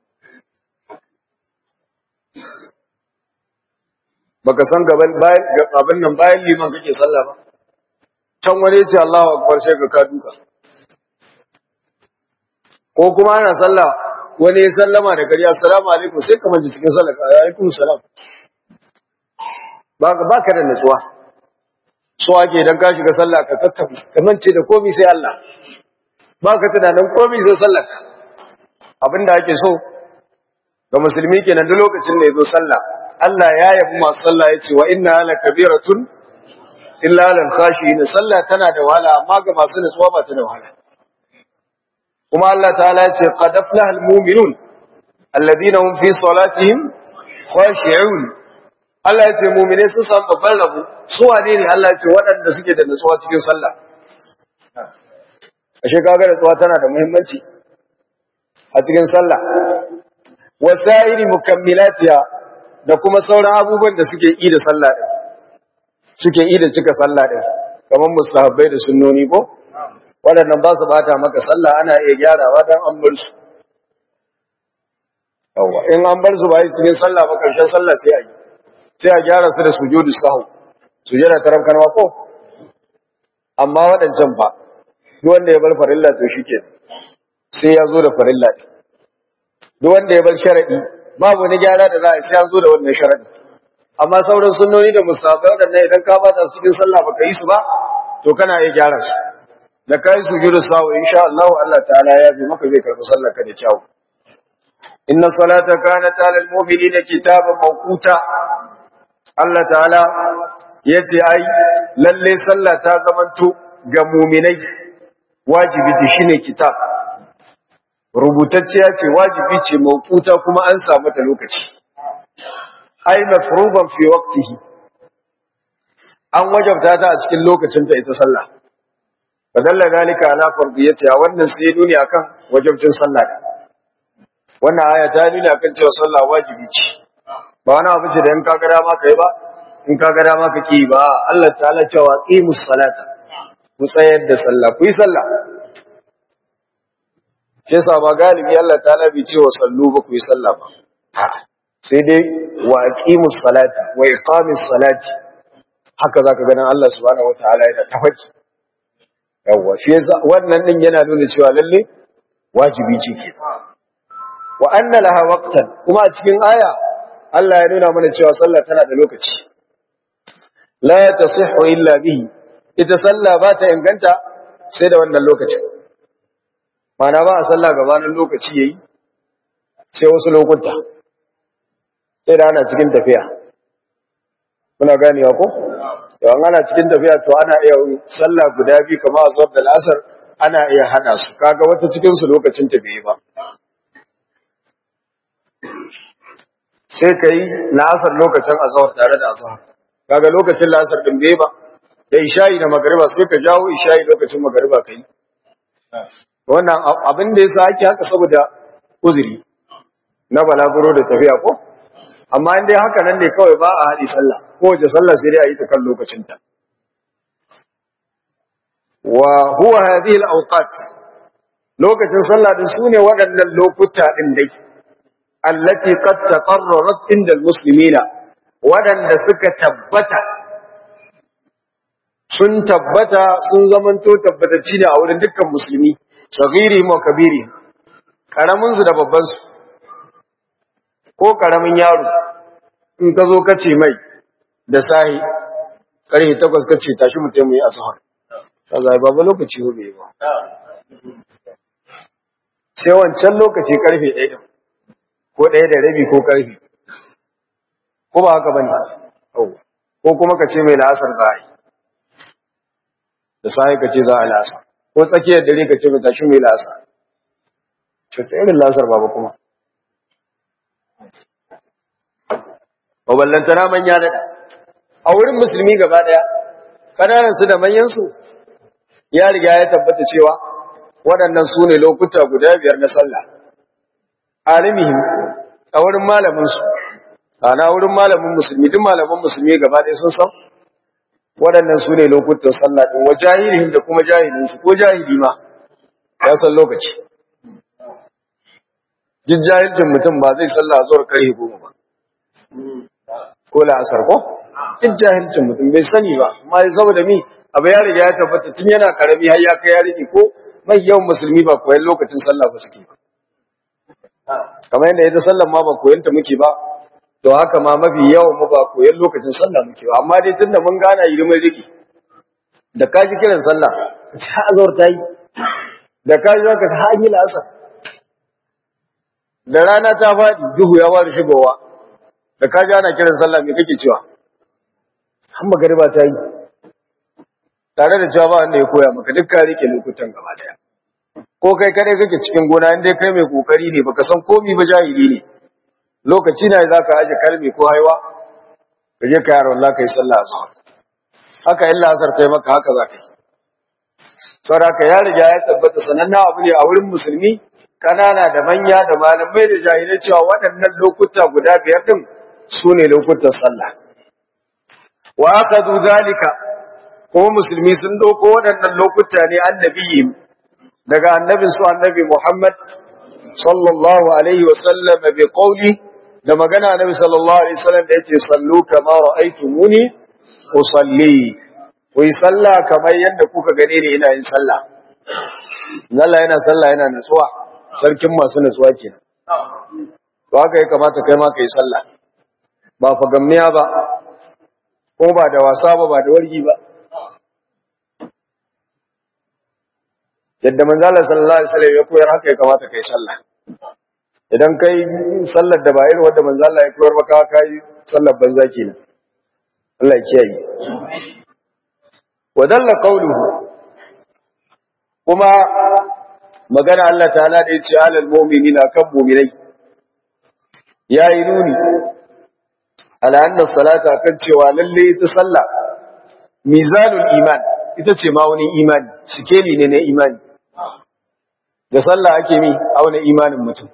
Baka san gaban abin nan bayan liman kake sallah ba, can wani ce Allahu Akbar sai ka ka duka. Ko kuma ana sallah wani ya sallama da gari assalamu alaikum sai ka manji cikin sallah alaikum salam. Ba ka da nutsuwa. So ake idan ka shiga sallah ka kakkafi ka mance da komai sai Allah. Ba ka tunanin komai sai sallah. Abinda ake so ga musulmi kenan duk lokacin da ya zo sallah Allah ya yabi masu sallah ya ce wa inna la kabiratun illa lil khashiyin. Sallah tana da wahala amma ga masu nutsuwa ba ta da wahala. Kuma Allah ta'ala ya ce qad aflaha al mu'minun alladhina hum fi salatihim khashi'un. Allah ya ce mu'mine sun samu babban rabo. Su wane ne Allah ya ce waɗanda suke da nutsuwa cikin sallah. Ashe kaga nutsuwa tana da muhimmanci a cikin sallah. Wasa'iri mukammilatiha da kuma sauran abubuwan da suke yi da sallah din. Suke yi da cika sallah din. Kamar mustahabbai da sunnoni ko waɗannan ba su bata maka sallah ana iya gyarawa dan an bar su. Yawwa in an bar su ba yi cikin sallah ba karshen sallah sai a yi. Sai a gyara su da sujudu sahwi. Sujada taram kanwa ko amma waɗancan ba duk wanda ya bar farilla to shike sai ya zo da farilla din. Duk wanda ya bar sharadi babu wani gyara da za a sai an zo da wannan sharadi. Amma sauran sunnoni da mustahabbai waɗannan idan ka bata su cikin sallah baka yi su ba to kana iya gyara su. Da kai sujudu sahwi insha Allah Allah ta'ala ya bi maka zai karɓi sallar ka da kyau. Inna salata kanat 'alal mu'minina kitaban mawquta. Allah ta'ala yace ai lalle sallah ta zamanto ga mu'minai wajibi ce shine kitab. Rubutacciya ce wajibi ce mawquta kuma an samu ta lokaci. Ai mafruḍan fi waqtihi. An wajabta ta a cikin lokacin ta ita sallah. Fadalla zalika ala fardiyatiha wannan sai nuni akan wajibcin sallah. Wannan aya ta nuni akan cewa sallah wajibi ce. Ba wani abu ce da in ka ga dama kai ba, in ka ga dama ka ki ba. Allah ta'ala cewa qimus salata. Ku tsayar da sallah, ku yi sallah. Shi yasa ba galibi Allah ta'ala bai ce wa sallu ba ku yi sallah ba. Sai dai wa aqimus salata wa iqamis salati. Haka zaka ga nan Allah subhanahu wataala yana tafaki. Yawwa shi yasa wannan din yana nuna cewa lalle wajibi ce ke. Wa anna laha waqtan kuma a cikin aya Allah ya nuna mana cewa sallah tana da lokaci. La tasihhu illa bihi. Ita sallah ba ta inganta sai da wannan lokacin. Mana ba a sallah gabanin lokaci yayi sai wasu lokuta. Sai da ana cikin tafiya. Muna ganewa ko? Yawan ana cikin tafiya to ana iya sallah guda biyu kamar azhar da al'asr ana iya hada su. Kaga wata cikin su lokacin ta bai ba. Sai kai la'asar lokacin azhar tare da azhar. Kaga lokacin la'asar din bai ba. Da isha'i da magriba sai ka jawo isha'i lokacin magriba kai. Wannan abin da yasa ake haka saboda uzuri na balaguro da tafiya ko amma in dai haka nan ne kawai ba a haɗi sallah ko wace sallah sai dai a yi ta kan lokacinta wa huwa hadhihi al-awqat lokacin sallah din sune waɗannan lokuta din dai allati qad taqarrarat inda al-muslimina waɗanda suka tabbata sun tabbata sun zamanto tabbatacci ne a wurin dukkan musulmi sagiri wa kabiri karamin su da babban su ko karamin yaro in ka zo kace mai da sahi karfe takwas kace tashi mu tayi mu yi azhar kaza babu lokaci hobe ba sai wancan lokaci karfe ɗaya ko ɗaya da rabi ko karfe ko ba haka bane ko kuma kace mai la'asar zai da sahi kace za a la'asar ko tsakiyar dare kace mai tashi mai la'asar to irin la'asar babu kuma Maballantana manya daɗa, a wurin musulmi gaba ɗaya, ƙananansu da manyansu, ya riga ya tabbata cewa waɗannan su ne lokuta guda biyar na sallah. Alimihim, a wurin malaminsu, ana wurin malamin musulmi duk malaman musulmi gaba ɗaya sun san waɗannan su ne lokutan sallah ɗin wa jahilin da kuma jahilin su ko jahili ma ya san lokaci duk jahilcin mutum ba zai sallah zuwa karfe goma ba ko la'asar ko duk jahilcin mutum bai sani ba amma saboda mi abu ya riga ya tabbata tun yana karami har ya kai ya rike ko mai yawan musulmi ba koyan lokacin sallah ba suke kamar yadda ita sallah ma ba koyan ta muke ba to haka ma mafi yawan mu ba koyan lokacin sallah muke ba amma dai tunda mun gana yi mun rike da kaji kiran sallah ka ci azhar ta yi da kaji zaka ta hanyar asar da rana ta faɗi duhu ya fara shigowa da kaji ana kiran sallah me kake cewa har magariba ta yi tare da cewa ba wanda ya koya maka duk ka rike lokutan gaba daya ko kai kadai kake cikin gona in dai kai mai kokari ne baka san komai ba jahili ne lokaci ne zaka aje kalmi ko haiwa ka je ka yaro Allah kai sallah azhar haka illa asar kai maka haka zaka yi saboda ya riga ya tabbata sananna abu ne a wurin musulmi kanana da manya da malamai da jahilai cewa waɗannan lokuta guda biyar din su ne lokutan sallah wa akadu zalika kuma musulmi sun dauko waɗannan lokuta ne annabiyi daga annabin su annabi Muhammad sallallahu alaihi wa sallam bi qawli da magana annabi sallallahu alaihi wasallam da yake sallu kama ra'aytumuni usalli ku yi sallah kamar yadda kuka gane ni ina yin sallah Allah yana sallah yana nutsuwa sarkin masu nutsuwa kenan to haka ya kamata kai ma kai sallah ba fagamniya ba ko ba da wasa ba ba da wargi ba yadda manzo Allah sallallahu alaihi wasallam ya koyar haka ya kamata kai sallah idan kai sallar da ba irin wanda manzo Allah ya koyar maka kai sallar banza kenan Allah ya kiyaye wadalla qawluhu kuma magana Allah ta'ala da yace alal mu'minina kan mu'minai yayi nuni ala anna salata kan cewa lalle ita sallah mizanul iman ita ce ma wani imani sikeli ne na imani da sallah ake mi auna imanin mutum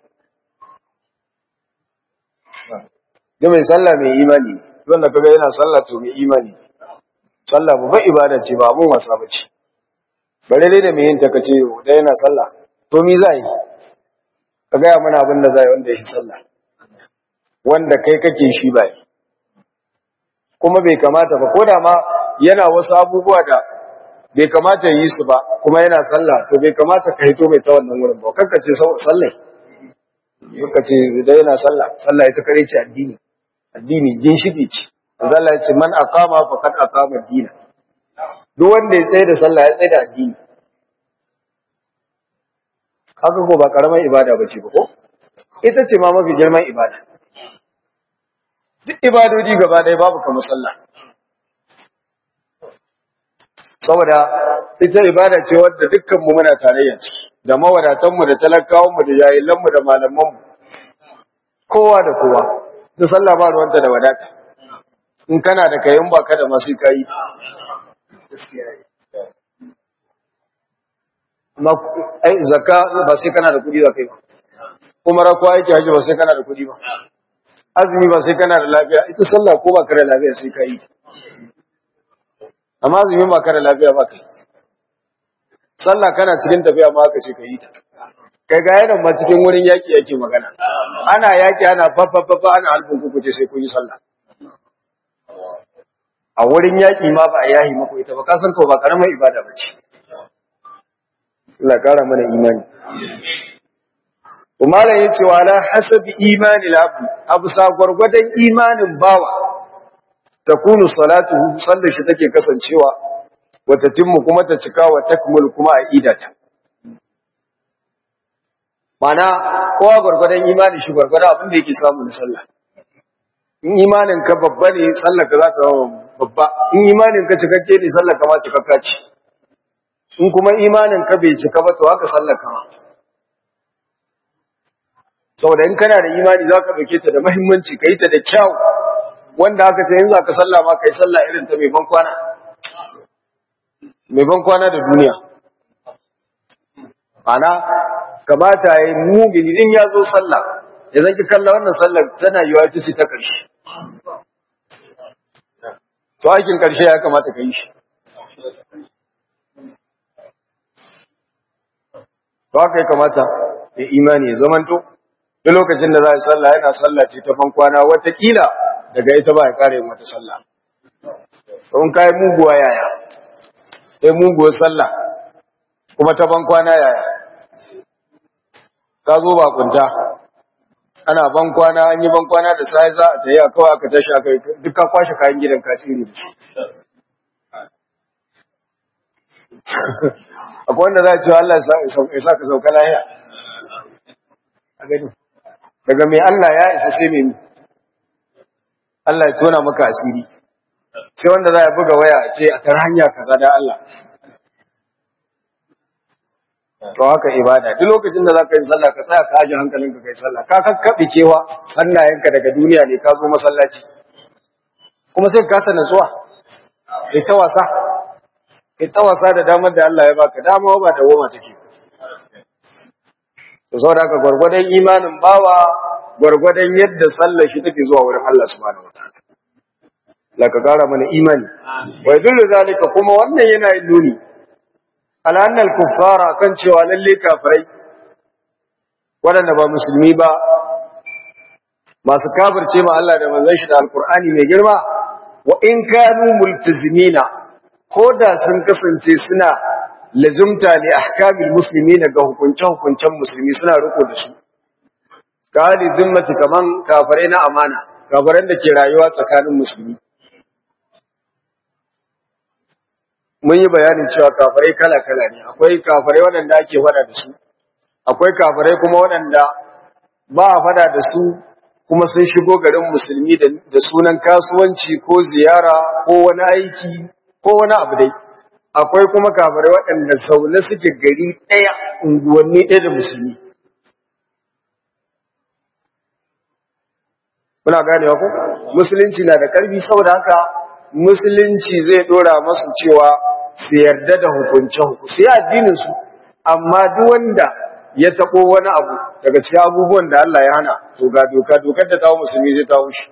da mai sallah mai imani wanda kaga yana sallah to mai imani sallah ba ibada ce ba mun wasa bace bare dai da mai yin ta kace da yana sallah to mi zai kaga ya mana abin da zai wanda yake sallah wanda kai kake shi bai kuma bai kamata ba koda ma yana wasu abubuwa da bai kamata yi su ba kuma yana sallah to bai kamata ka hito mai ta wannan wurin ba kanka ce sallah suka ce da yana sallah sallah ita kare ce addini addini ginshiki ce Allah ya ce man aqama faqad aqama ad-din duk wanda ya tsaye da sallah ya tsaye da addini haka ko ba karamar ibada bace ba ko ita ce ma mafi girman ibada duk ibadodi gaba ɗaya babu kamar sallah saboda ita ibada ce wadda dukkan mu muna tarayya ciki da mawadatan mu da talakawan mu da jahilan mu da malaman mu kowa da kowa da sallah ba ruwanta da wadata in kana da kayan baka da masu kai ma ai zakka ba sai kana da kudi ba kai ba umara ko aiki haji ba sai kana da kudi ba azumi ba sai kana da lafiya ita sallah ko ba ka da lafiya sai kai amma azumi ba ka da lafiya ba kai sallah kana cikin tafiya ma aka ce ka yi ta kai ga yanan ma cikin wurin yaki yake magana ana yaki ana fafafafa ana halbin kuku ce sai kun yi sallah a wurin yaki ma ba a yahi maku ita ba ka san ko ba karamar ibada ba ce Allah kara mana imani kuma la yace wa la hasabi imani al-abd abu sa gurgudan imanin bawa takunu salatuhu sallar shi take kasancewa wata timmu kuma ta cika wa takmul kuma a idata mana kowa gurgudan imani shi gurgudan abin da yake samu na sallah in imanin ka babba ne sallar ka za ta babba in imanin ka cikakke ne sallar ka ma cikakka ce in kuma imanin ka bai cika ba to haka sallar ka ma saboda in kana da imani za ka ɗauke ta da mahimmanci ka yi ta da kyau wanda aka ce in za ka sallah ma ka yi sallah irin ta mai ban kwana mai ban kwana da duniya ana kamata ya yi mumini in ya zo sallah ya zaki kalla wannan sallar tana yiwa ita ce ta ƙarshe to aikin karshe ya kamata ka yi shi to haka ya kamata ya imani ya zamanto duk lokacin da za a yi sallah yana sallah ce ta bankwana watakila daga ita ba ya kare mata sallah don kai muguwa yaya sai muguwar sallah kuma ta bankwana yaya ka zo ba kunta ana bankwana an yi bankwana da sai za a tayi kawai aka tashi aka duk ka kwashe kayan gidan ka tsire da shi akwai wanda za a ce Allah ya sa ka sauka lahiya a gani daga mai Allah ya isa sai mai Allah ya tona maka asiri sai wanda za a buga waya a ce a tar hanya kaza da Allah to haka ibada duk lokacin da za ka yi sallah ka tsaya ka aje hankalinka kai sallah ka kakkaɓe kewa hannayenka daga duniya ne ka zo masallaci kuma sai ka sana zuwa kai ta wasa kai ta wasa da damar da Allah ya baka dama ba da goma take to saboda haka gwargwadon imanin bawa gwargwadon yadda sallar shi take zuwa wurin Allah subhanahu wataala la ka kara mana imani wa yadullu zalika kuma wannan yana yin nuni ala annal kuffara kan cewa lalle kafirai wadanda ba musulmi ba masu kafirce ma Allah da manzon shi da alqur'ani mai girma wa in kanu multazimina koda sun kasance suna lazumta li ahkamil muslimina ga hukuncen hukuncen musulmi suna riko da su kali zimmati kaman kafirai na amana kafiran da ke rayuwa tsakanin musulmi mun yi bayanin cewa kafirai kala-kala ne akwai kafirai waɗanda ake fada da su akwai kafirai kuma waɗanda ba a fada da su kuma sun shigo garin musulmi da sunan kasuwanci ko ziyara ko wani aiki ko wani abu dai akwai kuma kafirai waɗanda zaune suke gari ɗaya unguwanni ɗaya da musulmi muna ganewa ko musulunci na da ƙarfi saboda haka musulunci zai ɗora masu cewa su yarda da hukunce-hukunce, su yi addininsu, amma duk wanda ya taɓo wani abu daga cikin abubuwan da Allah ya hana, to ga doka, dokar da tawo musulmi zai tawo shi.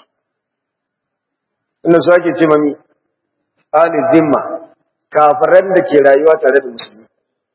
Inda su ake ce mami, Ali Zimma, kafiran da ke rayuwa tare da musulmi.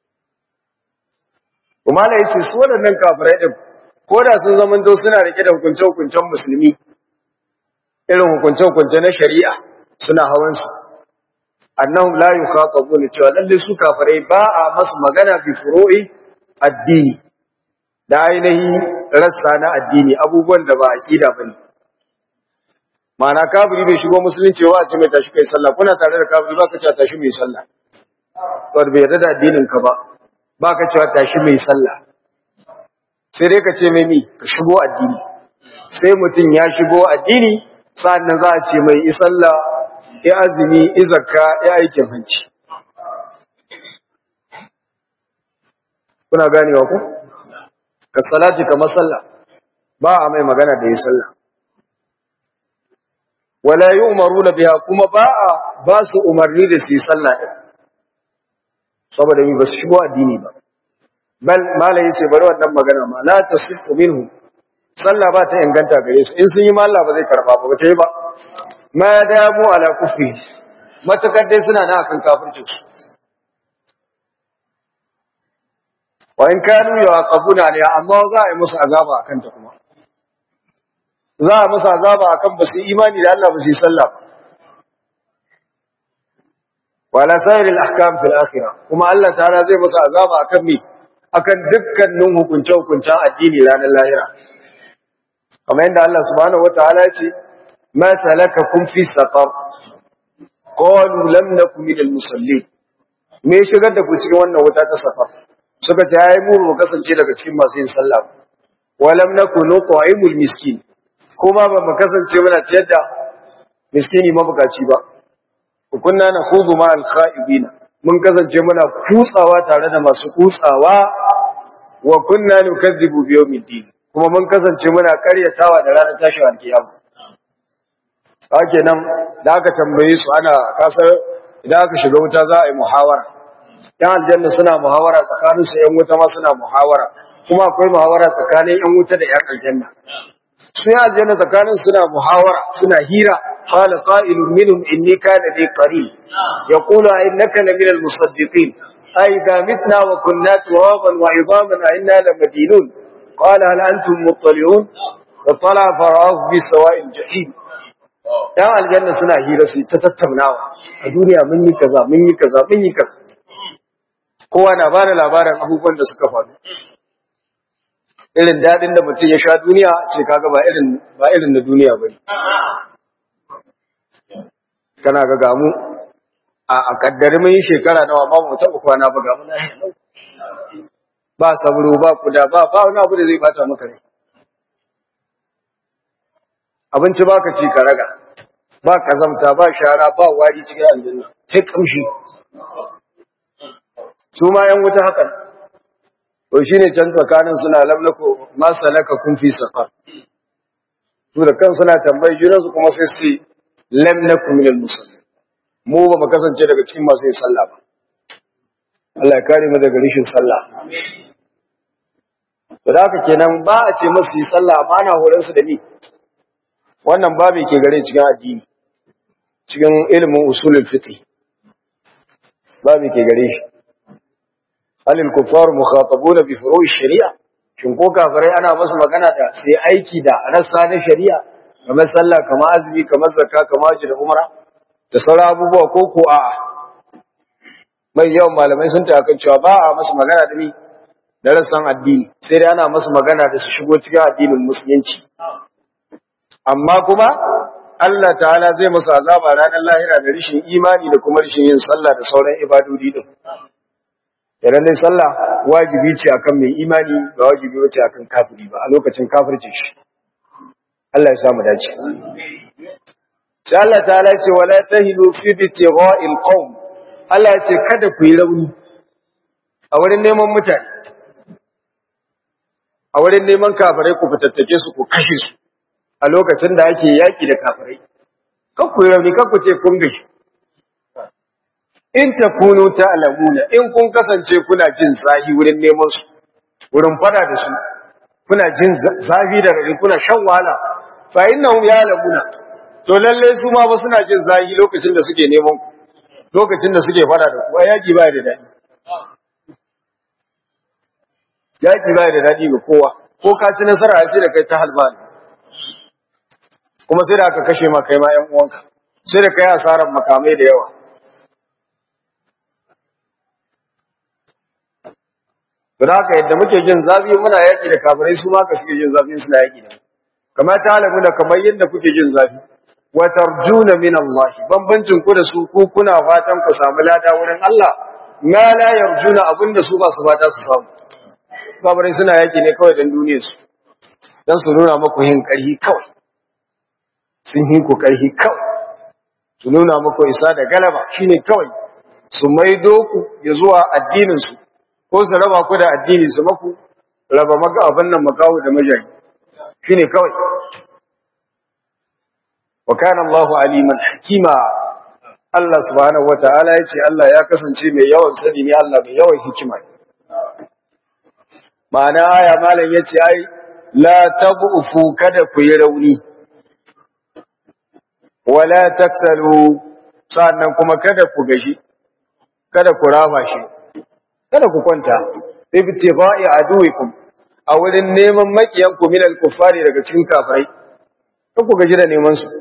Kuma na yace su waɗannan kafirai ɗin, ko da sun zamanto suna rike da hukunce-hukuncen musulmi, irin hukunce-hukunce na shari'a suna hawansu. Annahum la yukhatabuna cewa lalle su kafirai ba a masu magana bi furu'i addini da ainihi rassa na addini abubuwan da ba aqida bane ma'ana kafiri bai shigo musulunci wa a ce mai tashi kai sallah kuna tare da kafiri ba ka ce tashi mai sallah to bai yarda da addinin ka ba ba ka ce tashi mai sallah sai dai ka ce mai ni ka shigo addini sai mutum ya shigo addini sa'annan za a ce mai yi sallah ya azumi izaka ya aikin hanci kuna ganewa ku ka salati kamar sallah ba a mai magana da yi sallah wala yu'maruna biha kuma ba a ba su umarni da su yi sallah din saboda mi ba su shigo addini ba bal malai yace bari wannan magana ma la tasfiqu minhu sallah ba ta inganta gare su in sun yi ma Allah ba zai karba ba ba ta yi ba ma damu ala kufri matakar dai suna na akan kafircin su wa in kanu yaqabuna alaiha amma za a yi musu azaba akan ta kuma za a musu azaba akan ba su imani da Allah ba su yi sallah wala sairil ahkam fil akhirah kuma Allah ta'ala zai musu azaba akan me akan dukkanin hukunce hukuncen addini ranar lahira kamar yadda Allah subhanahu wataala ya ce ما سلككم في سقر قالوا لم نكن من المصلين me shigar da ku cikin wannan wuta ta safar suka ce ai mu mu kasance daga cikin masu yin sallah walam nakunu ta'imul miskin kuma ba mu kasance muna ciyar da miskini mabukaci ba kunna nakhudu ma al-kha'ibina mun kasance muna kutsawa tare da masu kutsawa wa kunna nukazzibu bi yawmiddin kuma mun kasance muna karyatawa da ranar tashin alkiyama haka nan da aka tambaye su ana kasar idan aka shiga wuta za a yi muhawara yan aljanna suna muhawara tsakanin su yan wuta ma suna muhawara kuma akwai muhawara tsakanin yan wuta da yan aljanna sun aljanna tsakanin suna muhawara suna hira qala qa'ilun minhum inni kana li qarin yaqulu innaka la min al-musaddiqin ay idha mitna wa kunna turaban wa 'idhaman a inna la madinun qala hal antum muttali'un فطلع فراه بسواء الجحيم dan aljanna suna hira su ta tattaunawa a duniya mun yi kaza mun yi kaza mun yi kaza kowa na bada labarin abubuwan da suka faru irin dadin da mutum ya sha duniya ce kaga ba irin ba irin na duniya bane kana ga gamu a a kaddare mun yi shekara nawa ba mu taɓa kwana ba gamu na ba sabro ba kuda ba ba wani abu da zai bata maka ne abinci ba ka ci ka raga ba kazamta ba shara ba wari cikin aljanna sai kamshi su ma yan wuta haka to shine can tsakanin suna lamnako masalaka kun fi saqar to da kan suna tambayi junansu kuma sai su lam nakum minal musallin mu ba mu kasance daga cikin masu yin sallah ba Allah ya kare mu daga rishin sallah amin to da haka kenan ba a ce musu yi sallah amma ana horon su da ni wannan babu ke gare cikin addini cikin ilimin usulul fiqh babu ke gare shi alil kuffar mukhatabuna bi furu'i shari'a shin ko kafirai ana musu magana da sai aiki da rassa na shari'a kamar sallah kamar azumi kamar zakka kamar hajji da umra da sauran abubuwa ko ko a'a mai yawan malamai sun ta kan cewa ba a musu magana da ni da rassan addini sai dai ana musu magana da su shigo cikin addinin musulunci amma kuma Allah ta'ala zai musu azaba ranar lahira da rishin imani da kuma rishin yin sallah da sauran ibadodi din. Idan dai sallah wajibi ce akan mai imani ba wajibi wace akan kafiri ba a lokacin kafircin shi. Allah ya sa mu dace. Sai Allah ta'ala ce wala tahilu fi ibtigha'il qawm. Allah ya ce kada ku yi rauni a wurin neman mutane. A wurin neman kafirai ku fitattake su ku kashe su. A lokacin da ake yaki da kafirai kan ku rauni kan ku ce kun gashi in takunu ta'lamuna in kun kasance kuna jin zahi wurin neman su wurin fada da su kuna jin zafi da rari kuna shan wahala fa innahum ya'lamuna to lalle su ma ba suna jin zahi lokacin da suke neman ku lokacin da suke fada da ku yaki ba da dadi yaki ba da dadi ga kowa ko ka ci nasara sai da kai ta halba kuma sai da aka kashe ma kai ma ƴan uwanka sai da kai asaran makamai da yawa don haka yadda muke jin zafi muna yaki da kafirai su ma ka suke jin zafi suna yaki da kamar ta halabu da kamar yadda kuke jin zafi wa tarjuna min Allah bambancin ku da su ku kuna fatan ku samu lada wurin Allah ma la yarjuna abinda su ba su fata su samu kafirai suna yaki ne kawai dan duniyar su dan su nuna muku yin karhi kawai sun yi ku karhi kawai su nuna muku isa da galaba shine kawai su maido ku ya zuwa addinin su ko su raba ku da addini su maku raba maka abin nan makawo da majayi shine kawai wa kana Allahu aliman hakima Allah subhanahu wataala yace Allah ya kasance mai yawan sani ne Allah mai yawan hikima ma'ana aya malam yace ai la tabufu kada ku yi rauni wala taksalu sannan kuma kada ku gashi kada ku rama shi kada ku kwanta ibtigha'i aduwikum a wurin neman makiyan ku minal kuffari daga cikin kafirai kada ku gaji da neman su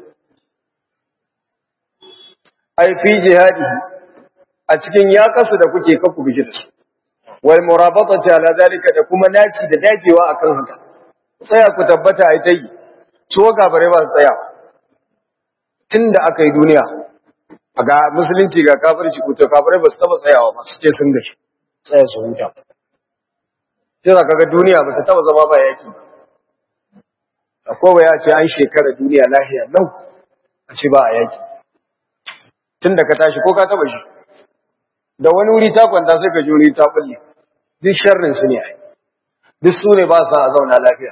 ai fi jihadi a cikin yakasu da kuke kada ku gaji da su wal murabatati ala zalika da kuma naci da dagewa akan haka tsaya ku tabbata ai tayi to kafirai ba su tsaya tunda aka yi duniya ga musulunci ga kafirci ko to kafirai ba su taba tsayawa ba su ce sun gashi tsaya su huta sai za ka ga duniya ba ta taba zama ba yaki ba akwai ya ce an shekara duniya lahiya lau a ce ba a yaki tun da ka tashi ko ka taba shi da wani wuri ta kwanta sai ka ji wuri ta bulle duk sharrin su ne duk su ne ba sa a zauna lafiya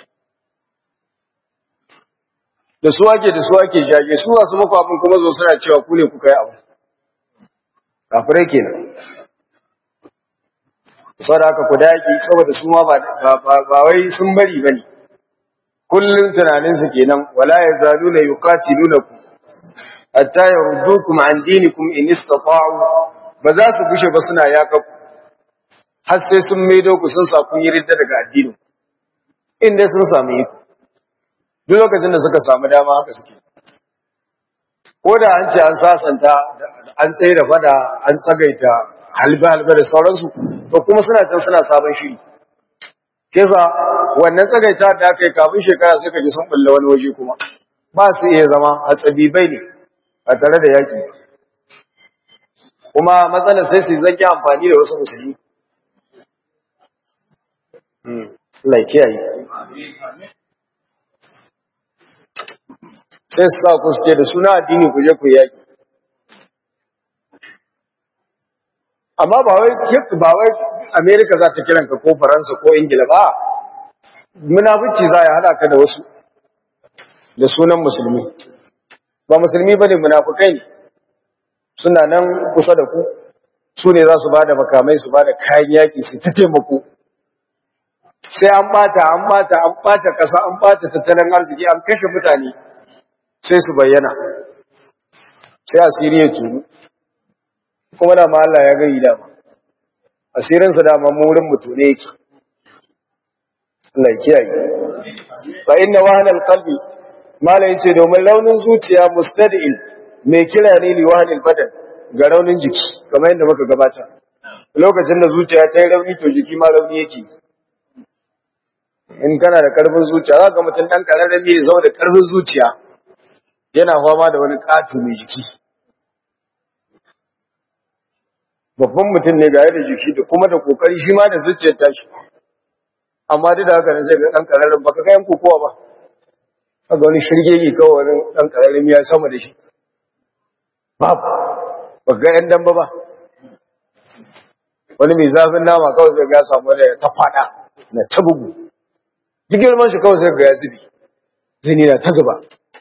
da su ake da su ake jage su wasu muku abin kuma zo suna cewa ku ne kuka yi abu kafirai kenan saboda haka ku daki saboda su ma ba ba wai sun bari bane kullun tunanin su kenan wala yazaluna yuqatilunakum hatta yaruddukum an dinikum in istata'u ba za su gushe ba suna yaka har sai sun maido ku sun sa kun yi ridda daga addini inda sun samu yi duk lokacin da suka samu dama haka suke ko da an ce an sasanta an tsaye da fada an tsagaita halbe halbe da sauransu to kuma suna can suna sabon shiri kesa wannan tsagaita da aka yi kafin shekara sai ka ji sun bulla wani waje kuma ba su iya zama a tsabibai ne a tare da yaki kuma matsalar sai su zaki amfani da wasu musulmi Allah ya kiyaye sai su sa ku suke da suna addini ku je ku yaki amma ba wai ba wai America za ta kiran ka ko Faransa ko Ingila ba munafici za ya hada ka da wasu da sunan musulmi ba musulmi bane munafikai ne suna nan kusa da ku su ne za su bada makamai su bada kayan yaki su ta taimako sai an bata an bata an bata kasa an bata tattalin arziki an kashe mutane sai su bayyana sai asiri ya tunu kuma da ma Allah ya gani da ma asirin sa da ma murin mutune yake Allah ya kiyaye fa inna wahna alqalbi mala yace domin launin zuciya mustadil mai kira ne li wahna albadan ga raunin jiki kamar yadda muka gabata lokacin da zuciya ta yi rauni to jiki ma rauni yake in kana da karfin zuciya za ka mutum dan kararrami ya zama da karfin zuciya yana fama da wani ƙato mai jiki babban mutum ne ga da jiki da kuma da kokari shi ma da zuciyar tashi amma duk da haka ne sai ga dan kararren baka ga yan kokowa ba kaga wani shirgegi kawai wani dan kararren ya sama da shi babu baka ga yan damba ba wani mai zafin nama kawai sai ga ya samu da ta fada na ta bugu duk girman shi kawai sai ga ya zubi zini na ta zuba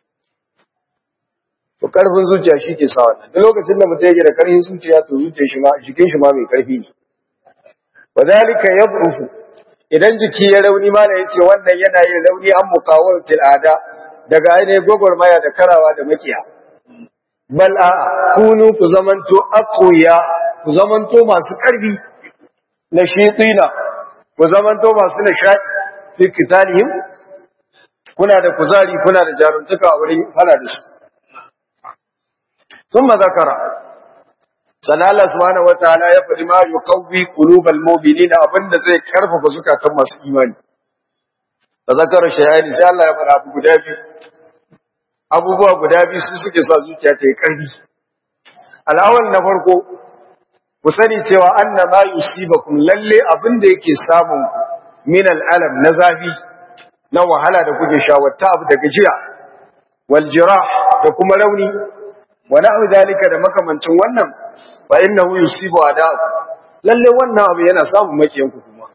to karfin zuciya shi ke sa wannan duk lokacin da mutum yake da karfin zuciya to zuciyar shi ma jikin shi ma mai karfi ne wadalika yadhufu idan jiki ya rauni ma da yace wannan yana yin rauni an muqawamatil ada daga ainihin gogormaya da karawa da makiya bal a kunu ku zamanto aqwiya ku zamanto masu karfi na shitina ku zamanto masu nishadi fi kitalihim kuna da kuzari kuna da jarumtuka a wurin fara da su ثم ذكر سنة الله سبحانه وتعالى يفعل ما يقوي قلوب المؤمنين أبن زي كرف فسكة تمس إيمان فذكر الشيئين إن شاء الله يفعل أبو قدابي أبو بوا قدابي سوسك سازوكي كربي الأول نفرقو وسني تيوى أن ما يصيبكم للي أبن ديكي سامن من الألم نزافي نوى هلا دكوكي شاوتاب دكجيع والجراح دكما لوني ونحو ذلك da makamancin wannan fa innahu yusibu ada'u lalle wannan abu yana samun makiyan ku kuma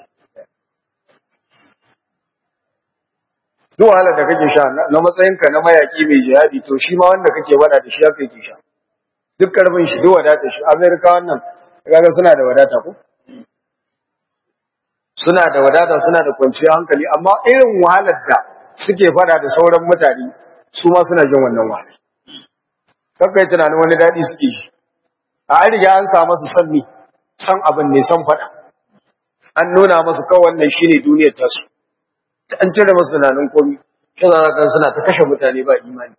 duk halar da kake sha na matsayinka na mayaki mai jihadi to shi ma wanda kake wada da shi haka yake sha duk karfin shi duk wadata shi America wannan kaga suna da wadata ko suna da wadata suna da kwanciyar hankali amma irin wahalar da suke fada da sauran mutane su ma suna jin wannan wahala kakai tunanin wani daɗi suke shi a an riga an sa masu sanni san abin ne san faɗa an nuna masu kawai wannan shi ne duniyar tasu an cire masu tunanin komi shi zana kan suna ta kashe mutane ba imani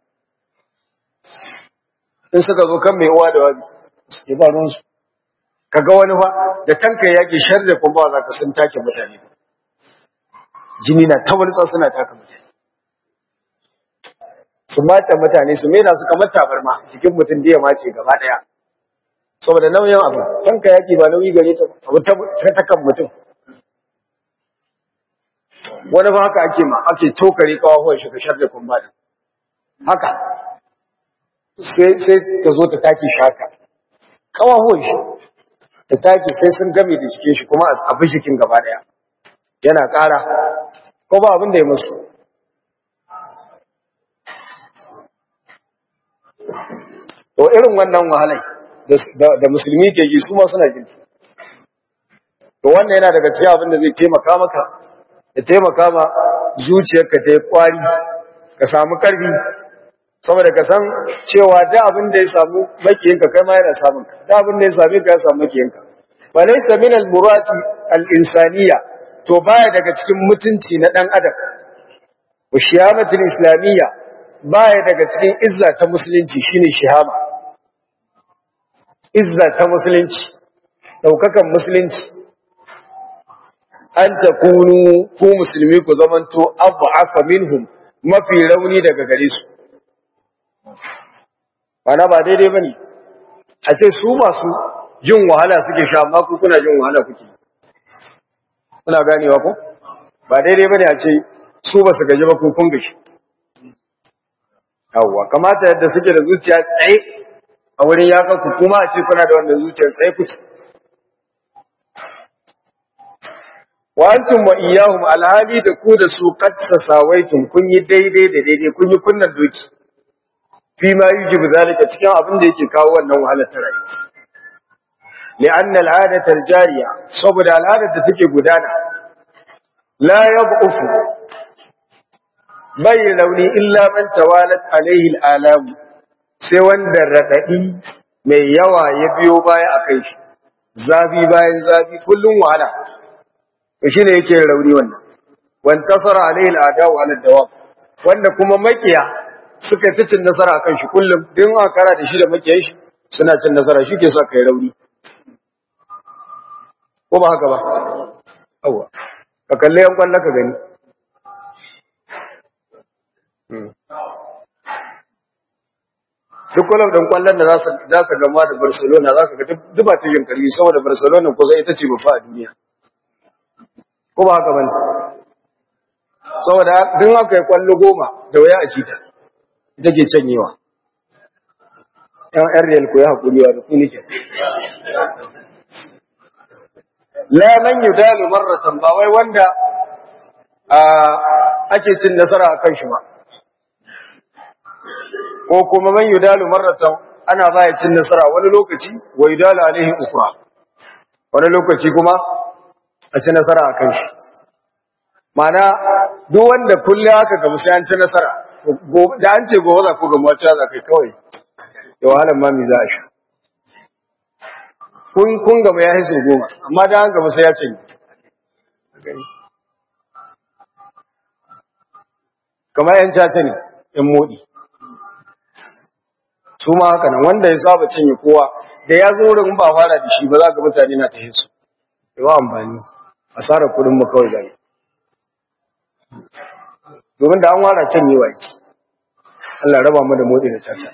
in suka zo kan mai uwa da wani suke ba ruwansu ka ga wani fa da tanka yaƙi sharri kuma ba za ka sun take mutane jini na tawarsa suna taka mutane su mace mutane su mena su kamar tabarma jikin mutum da ya mace gaba daya saboda nauyin abu kanka yaki ba nauyi gare ta abu ta ta kan mutum wani ba haka ake ma ake tokare kawahuwan shi ka sharre kun bada haka sai sai ta zo ta take shaka kawahuwan shi ta take sai sun game da jikin shi kuma a bi jikin gaba daya yana ƙara ko ba abin da ya musu to irin wannan wahalai da musulmi ke ji su ma suna jin to wannan yana daga cikin abin da zai taimaka maka ya taimaka ma zuciyarka ta yi kwari ka samu karfi saboda ka san cewa da abin da ya samu makiyinka kai ma yana samun ka da abin da ya same ka ya samu makiyinka fa laysa min al-murati al-insaniya to baya daga cikin mutunci na dan adam wa shiyamatul islamiyya baya daga cikin izza ta musulunci shine shihama izza ta musulunci daukakan musulunci an takunu ku musulmi ku zamanto adhafa minhum mafi rauni daga gare su bana ba daidai bane a ce su masu jin wahala suke sha amma ku kuna jin wahala kuke kuna ganewa ko ba daidai bane a ce su ba su gaji ba ku kun gashi yawwa kamata yadda suke da zuciya tsaye a wurin yaka ku kuma a ce kuna da wannan zuciya tsaye kuke wa antum wa iyyahum alhali da ku da su qad sasawaitum kun yi daidai da daidai kun yi kunnan doki fi ma yujibu zalika cikin abin da yake kawo wannan wahalar ta rayuwa li'anna al'adata al-jariya saboda al'adar da take gudana la yad'ufu bai launi illa man tawalat alaihi al'alam sai wanda radadi mai yawa ya biyo baya akai shi zabi bayan zabi kullun wahala to shine yake rauni wannan wan tasara alaihi al'adau ala dawam wanda kuma makiya suka ta cin nasara akan shi kullum din aka kara da shi da makiyan shi suna cin nasara shi ke sa kai rauni ko ba haka ba awa ka kalle yan kwalla ka gani duk kwallon dan kwallon da za su za ka gama da Barcelona za ka ga duk ba ta yin karfi saboda Barcelona ko sai ita ce babba a duniya ko ba haka bane saboda din aka yi kwallo goma da waya a cita ita ke canyewa ɗan ƴan real ko ya hakuri wa da ku nike la man yudalu marratan ba wai wanda ake cin nasara akan shi ba ko kuma man yudalu marratan ana baya cin nasara wani lokaci wa yudalu alaihi ukra wani lokaci kuma a ci nasara akan shi mana duk wanda kullum haka ga sai an ci nasara da an ce gobe za ku ga mata za kai kawai da wahalar mami za a sha kun kun gama ya hiso goma amma da an gama sai ya cinye kamar yan caca ne yan modi su ma haka nan wanda ya saba cinye kowa da ya zo wurin ba fara da shi ba za ga mutane na ta hiso yawa amfani asarar kudin mu kawai gani domin da an wara cinyewa yake Allah raba mu da modi da caca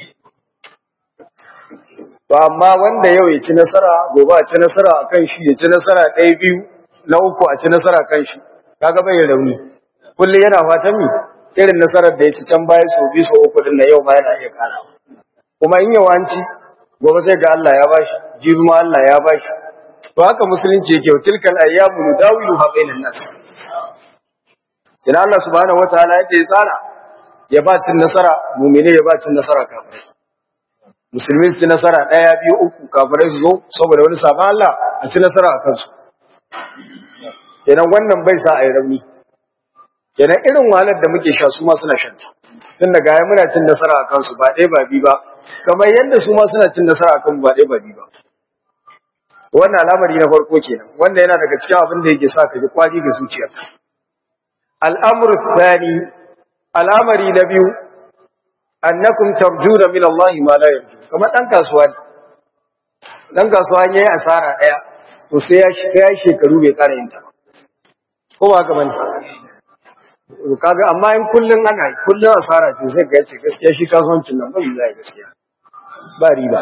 to amma wanda yau ya ci nasara gobe a ci nasara a kan shi ya ci nasara ɗaya biyu na uku a ci nasara kan shi kaga bai rauni kullum yana fatan mi irin nasarar da ya ci can baya so biyu so uku din na yau ma yana iya karawa kuma in yawanci gobe sai ga Allah ya bashi jibi ma Allah ya bashi to haka musulunci yake tilkal ayyamu nudawiluha bainan nas idan Allah subhanahu wataala yake tsara ya ba cin nasara mu'mini ya ba cin nasara kafirai musulmi su ci nasara ɗaya biyu uku kafirai su zo saboda wani sabon Allah a ci nasara a kansu kenan wannan bai sa a yi rauni kenan irin wahalar da muke sha su ma suna shan ta tun da gaya muna cin nasara a kansu ba ɗaya ba biyu ba kamar yadda su ma suna cin nasara a kanmu ba ɗaya ba biyu ba wannan al'amari na farko kenan wanda yana daga cikin abin da yake sa ka ji kwaji ga zuciyarka al'amru thani al'amari na biyu annakum tarjuna min Allah ma la yarju kamar dan kasuwa ne dan kasuwa ne yayi asara daya to sai ya sai ya shekaru bai kara yin ta ko ba haka bane kaga amma in kullun ana kullun asara ce sai ga ce gaskiya shi kasuwancin nan ba zai gaskiya ba riba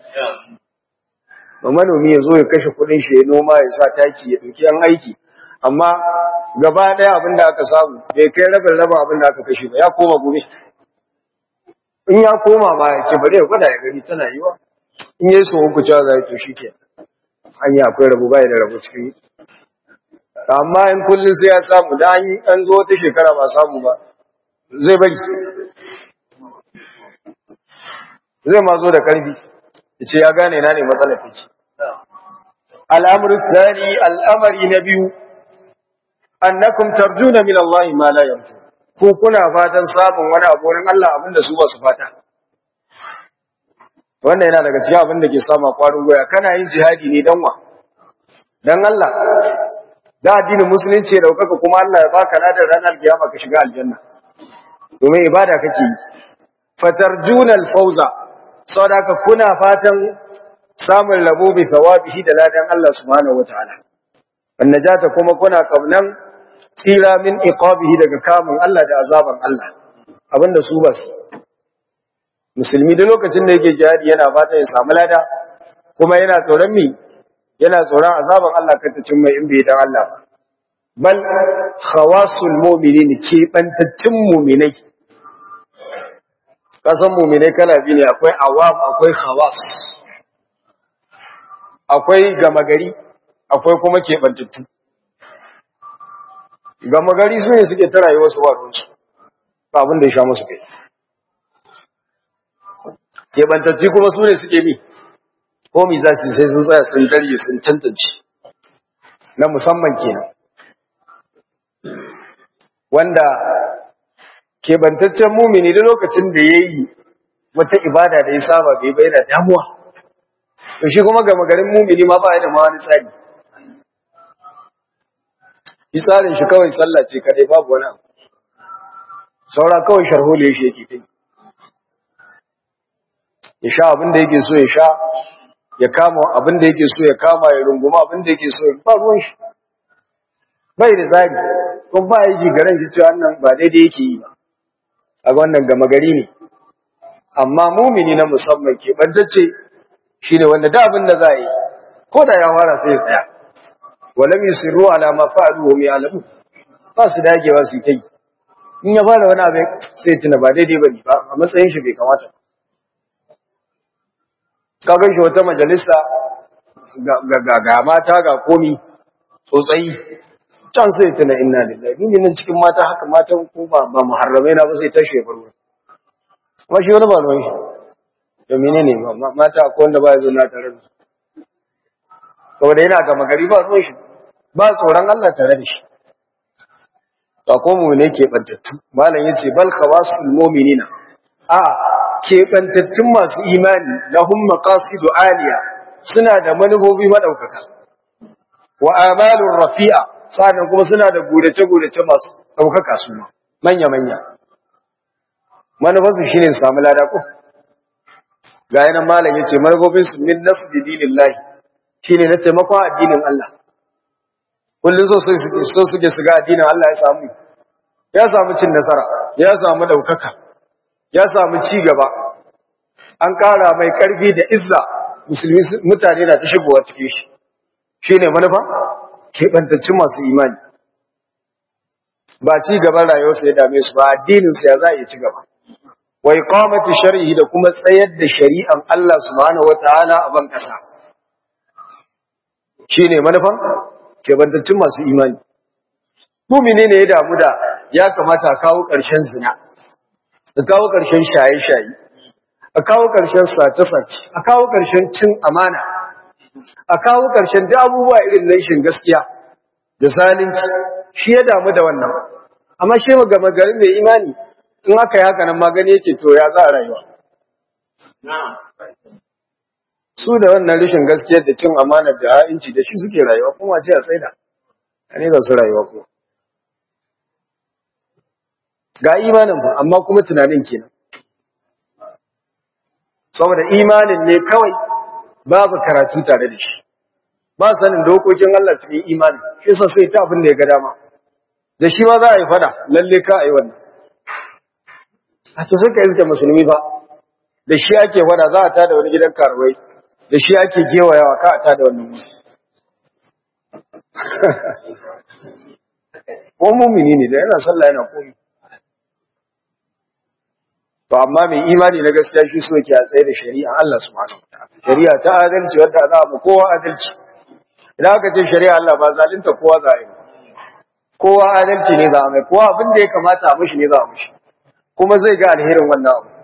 ba manomi ya zo ya kashe kudin shi ya noma ya sa taki ya dauki an aiki amma gaba daya abinda aka samu bai kai rabin rabin abinda aka kashe ba ya koma gobe in ya koma ma ya ce bari ya gwada ya gani tana yiwa in yi so uku cewa zai to shi ke an yi akwai rabu bai da rabu cikin amma in kullum sai ya samu da an yi an zo wata shekara ba samu ba zai bari zai ma zo da karfi ya ce ya gane na ne matsalar fice al'amuru tsari al'amari na biyu annakum tarjuna min Allah ma la yarju ku kuna fatan samun wani abu wurin Allah abinda su ba su fata wannan yana daga cikin abin da ke sama kwarin goya kana yin jihadi ne dan wa dan Allah da addinin musulunci ya daukaka kuma Allah ya baka ladar ranar kiyama ka shiga aljanna domin ibada kake yi fatarjuna alfawza saboda kuna fatan samun rabo bi thawabihi da ladan Allah subhanahu wataala annajata kuma kuna kaunan tsira min iqabihi daga kamun Allah da azaban Allah abinda su ba su musulmi da lokacin da yake jihadi yana fatan ya samu lada kuma yana tsoron mi yana tsoron azaban Allah kar ta cin mai in bai dan Allah ba bal khawasul mu'minin ke bantaccin mu'minai kasan mu'minai kala biyu ne akwai awam akwai khawas akwai gama gari akwai kuma ke bantattu gama gari su ne suke ta rayuwar su wato su ba abin da ya sha musu kai ke bantacci kuma su ne suke mi ko mi za su sai sun tsaya sun darje sun tantance na musamman kenan wanda kebantaccen mumini da lokacin da ya yi wata ibada da ya saba bai bai da damuwa to shi kuma gama garin mumini ma ba ya da ma wani tsari shi tsarin shi kawai sallah ce kadai babu wani abu saura kawai sharholi shi yake kai ya sha abin da yake so ya sha ya kama abin da yake so ya kama ya runguma abin da yake so ya ba ruwan shi bai da tsari kuma ba ya ji garan shi cewa wannan ba daidai yake yi ba a wannan gama gari ne amma mumini na musamman ke bantacce shi ne wanda da abin da za a yi ko da ya fara sai ya tsaya walam yusiru ala ma fa'alu wa ya'lamu ba su dagewa su kai in ya fara wani abu sai tuna ba daidai bane ba a matsayin shi bai kamata ka ga shi wata majalisa ga ga mata ga komi tsotsayi can sai tuna inna lillahi ni nan cikin mata haka matan ko ba ba muharramai na ba sai tashi ya farko kuma shi wani ba ruwan shi to menene mata ko wanda ba ya zo na tare da saboda yana ga magari ba ruwan shi ba tsoron Allah tare da shi to ko mu ne ke bantattu malam yace bal khawasul mu'minina a ke bantattun masu imani lahum maqasidu aliya suna da manufofi madaukaka wa amalur rafi'a sannan kuma suna da gurace-gurace masu ɗaukaka su ma manya-manya manufarsu shi ne su samu lada ko ga yanar malam ya ce manufofinsu min nasu dinin lahi shi ne na taimakon addinin Allah kullum so suke su ga addinin Allah ya samu ya samu cin nasara ya samu ɗaukaka ya samu ci gaba an ƙara mai ƙarfi da izza musulmi mutane na ta shigowa cikin shi shi ne manufa keɓantaccen masu imani ba ci gaban rayuwarsa ya dame su ba addininsa ya za a iya ci gaba wa iqamati shar'i da kuma tsayar da shari'an Allah subhanahu wataala a ban kasa shine manufan keɓantaccen masu imani mu'mini ne ya damu da ya kamata a kawo ƙarshen zina a kawo ƙarshen shaye-shaye a kawo ƙarshen sace-sace a kawo ƙarshen cin amana a kawo ƙarshen da abubuwa irin laishin gaskiya da zalunci shi ya damu da wannan amma shi ga magarin mai imani in aka yi haka nan magani yake to ya za a rayuwa su da wannan rashin gaskiya da cin amana da ha'inci da shi suke rayuwa kuma ce a tsaida a ne za su rayuwa kuma ga imanin ba amma kuma tunanin kenan saboda imanin ne kawai babu karatu tare da shi ba sanin dokokin Allah cikin imani shi yasa sai ta abin da ya ga dama da shi ma za a yi fada lalle ka a yi wannan a to sai ka iske musulmi ba da shi ake fada za a tada wani gidan karuwai da shi ake gewayawa ka a tada wannan wani ko mumini ne da yana sallah yana komi to amma mai imani na gaskiya shi so yake a tsaye da shari'a Allah subhanahu wataala shari'a ta adalci wanda za mu kowa adalci idan aka ce shari'a Allah ba zalunta kowa za a yi kowa adalci ne za a mai kowa abin da ya kamata a mishi ne za a mishi kuma zai ga alherin wannan abu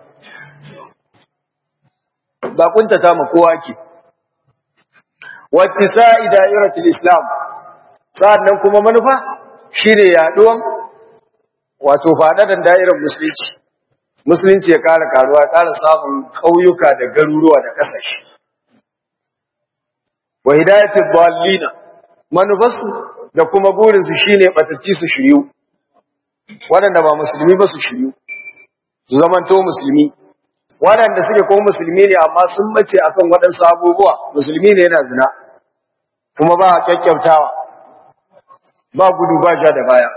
ba kuntata ma kowa ke wattisa'i da'iratul islam sannan kuma manufa shine yaduwan wato faɗaɗan da'irar musulunci musulunci ya ƙara karuwa ƙara samun ƙauyuka da garuruwa da ƙasashe wa hidayatul dallina manufasu da kuma burinsu shine batacci su shiryu waɗanda ba musulmi ba su shiryu su zamanto musulmi waɗanda suke kuma musulmi ne amma sun bace akan waɗansu abubuwa musulmi ne yana zina kuma ba a kyakkyautawa ba gudu ba ja da baya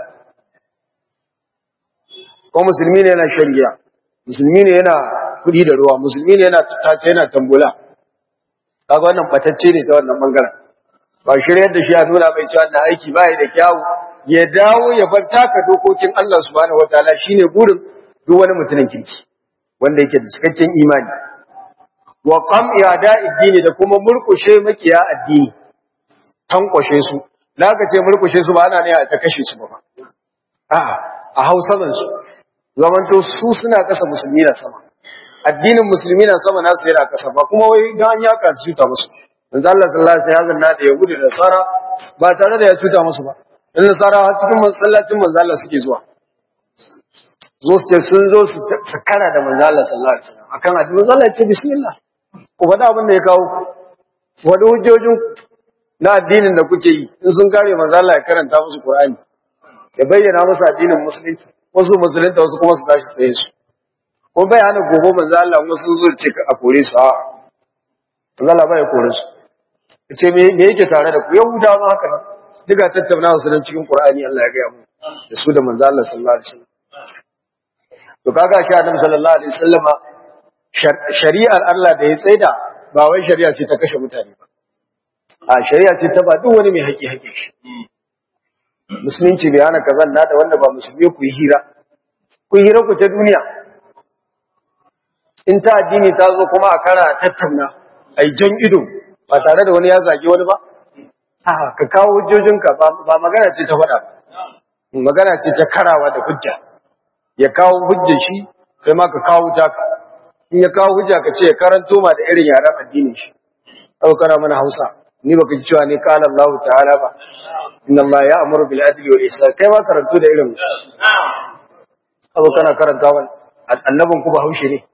ko musulmi ne yana shan giya musulmi ne yana kudi da ruwa musulmi ne yana tace yana tambula kaga wannan batacce ne ta wannan bangaren ba shiryar da shi a nuna mai cewa wannan aiki ba da kyawu ya dawo ya bar taka dokokin Allah subhanahu wataala shine burin duk wani mutumin kirki wanda yake da cikakken imani wa qam i'da'i dini da kuma murkushe makiya addini tankwashe su da aka ce murkushe su ba ana ne a ta kashe su ba a'a a hausawan su zamanto su suna kasa musulmi na sama addinin musulmi na sama nasu yana kasa ba kuma wai dan ya ka cuta musu manzo Allah sallallahu alaihi wasallam da yahudi da nasara ba tare da ya cuta musu ba dan nasara har cikin masallacin manzo Allah suke zuwa zo su sun zo su kara da manzo Allah sallallahu alaihi wasallam akan addinin manzo Allah ya ce bismillah ku faɗa abin da ya kawo wani hujjojin na addinin da kuke yi in sun kare manzo Allah ya karanta musu Qur'ani ya bayyana musu addinin musulunci wasu musulunta wasu kuma su tashi tsaye su ko bai hana gobe manzo Allah wasu zo ce a kore su a manzo Allah bai kore su yace me me yake tare da ku yahudawa ma haka nan diga tattaunawa su dan cikin Qur'ani Allah ya ga mu da su da manzo Allah sallallahu alaihi wasallam to kaga shi Annabi sallallahu alaihi wasallama shari'ar Allah da ya tsaida ba wai shari'a ce ta kashe mutane ba a shari'a ce ta ba duk wani mai haƙi haƙi shi musulunci bai hana kazan na da wanda ba musulmi ku yi hira ku hira ku ta duniya in ta addini ta zo kuma a kara tattauna ai jan ido ba tare da wani ya zage wani ba a ka kawo hujjojinka ba magana ce ta faɗa ba magana ce ta karawa da hujja ya kawo hujjar shi kai ma ka kawo taka in ya kawo hujja ka ce karanto ma da irin yaran addinin shi au kana mana Hausa ni baka ji cewa ne qala Allah ta'ala ba inna Allah ya'muru bil adli wal ihsan kai ma karanto da irin au kana karanta wal annabin ku ba haushe ne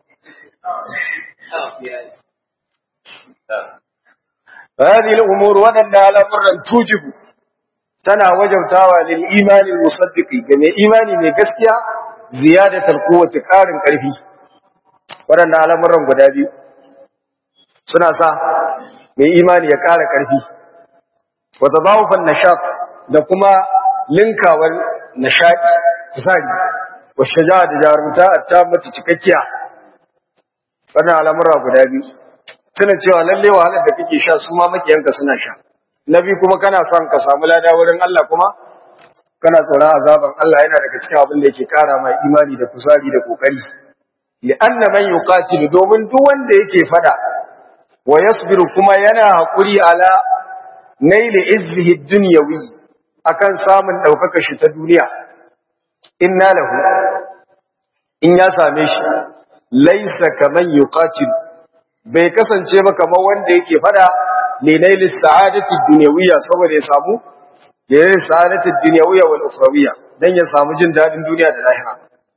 هذه الامور ودنا على مرن توجب tana wajabtawa lil imani al musaddiqi ga mai imani mai gaskiya ziyadatul quwwati qarin karfi wadannan al'amuran guda biyu suna sa mai imani ya ƙara karfi wa tadawufan nashat da kuma linkawar nashadi kusari wa shaja'a da jarumta ta mata cikakkiya wannan al'amura guda biyu tana cewa lalle wahalar da kake sha su ma makiyanka suna sha nabi kuma kana son ka samu lada wurin Allah kuma kana tsoron azaban Allah yana daga cikin abin da yake kara mai imani da kusari da kokari li anna man yuqatilu domin duk wanda yake fada wa yasbiru kuma yana hakuri ala nail izzihi dunyawi akan samun daukaka shi ta duniya inna lahu in ya same shi laysa kaman yuqatilu bai kasance ba kamar wanda yake fada li nail sa'adati dunyawiyya saboda ya samu yayin sa'adati dunyawiyya wal ukhrawiyya dan ya samu jin dadin duniya da lahira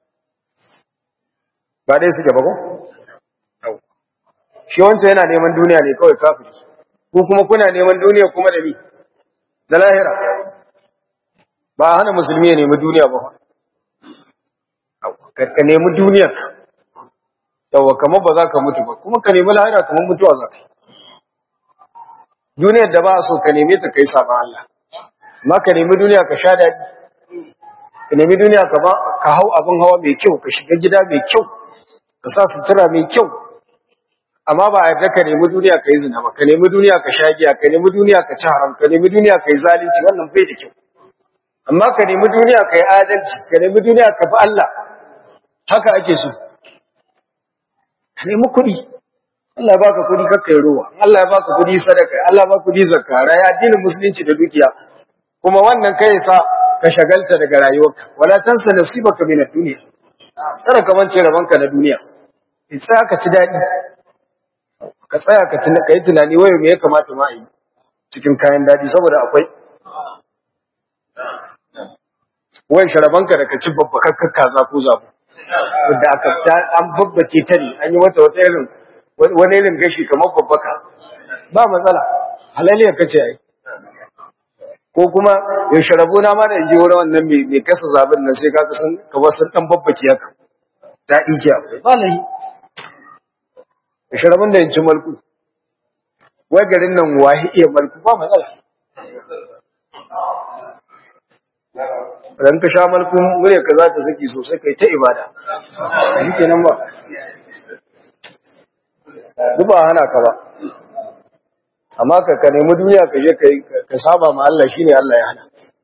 ba dai suke ba ko shi wancan yana neman duniya ne kawai kafiri ko kuma kuna neman duniya kuma da ni da lahira ba hana musulmi ya nemi duniya ba ka nemi duniya yawa kamar ba za ka mutu ba kuma ka nemi lahira kamar mutuwa za ka duniyar da ba so ka neme ta kai sabon Allah amma ka nemi duniya ka sha daɗi ka nemi duniya ka ba ka hau abin hawa mai kyau ka shiga gida mai kyau ka sa sutura mai kyau amma ba a yarda ka nemi duniya ka yi zina ba ka nemi duniya ka sha giya ka nemi duniya ka ci haram ka nemi duniya ka yi zalunci wannan bai da kyau amma ka nemi duniya ka yi adalci ka nemi duniya ka bi Allah haka ake so ka nemi kuɗi Allah ya baka kuɗi kakka yi ruwa Allah ya baka kuɗi sadaka Allah ya baka kuɗi zakka raya addinin musulunci da dukiya kuma wannan kai sa ka shagalta daga rayuwarka wala tansa nasibaka min ad-dunya kada ka mance rabanka na duniya ki tsaya ka ci dadi ka tsaya ka tuna kai tunani wayo me ya kamata ma yi cikin kayan dadi saboda akwai wai sharabanka da ka ci babbakakkar kaza ko zabo wanda aka ta an babbace ta ne an yi mata wata irin wani irin gashi kamar babbaka ba matsala halaliya kace ai ko kuma ya sharabo na ma da inji wurin wannan mai mai kasa zabin nan sai ka san ka ba san dan babbaki haka ta dike akwai ba lahi ya sharabun da inci malku wai garin nan wahi iya malku ba matsala ran ka sha malku mure ka za ta saki sosai kai ta ibada shi kenan ba duk ba hana ka ba amma ka ka nemi duniya ka je kai ka saba ma Allah shine Allah ya hana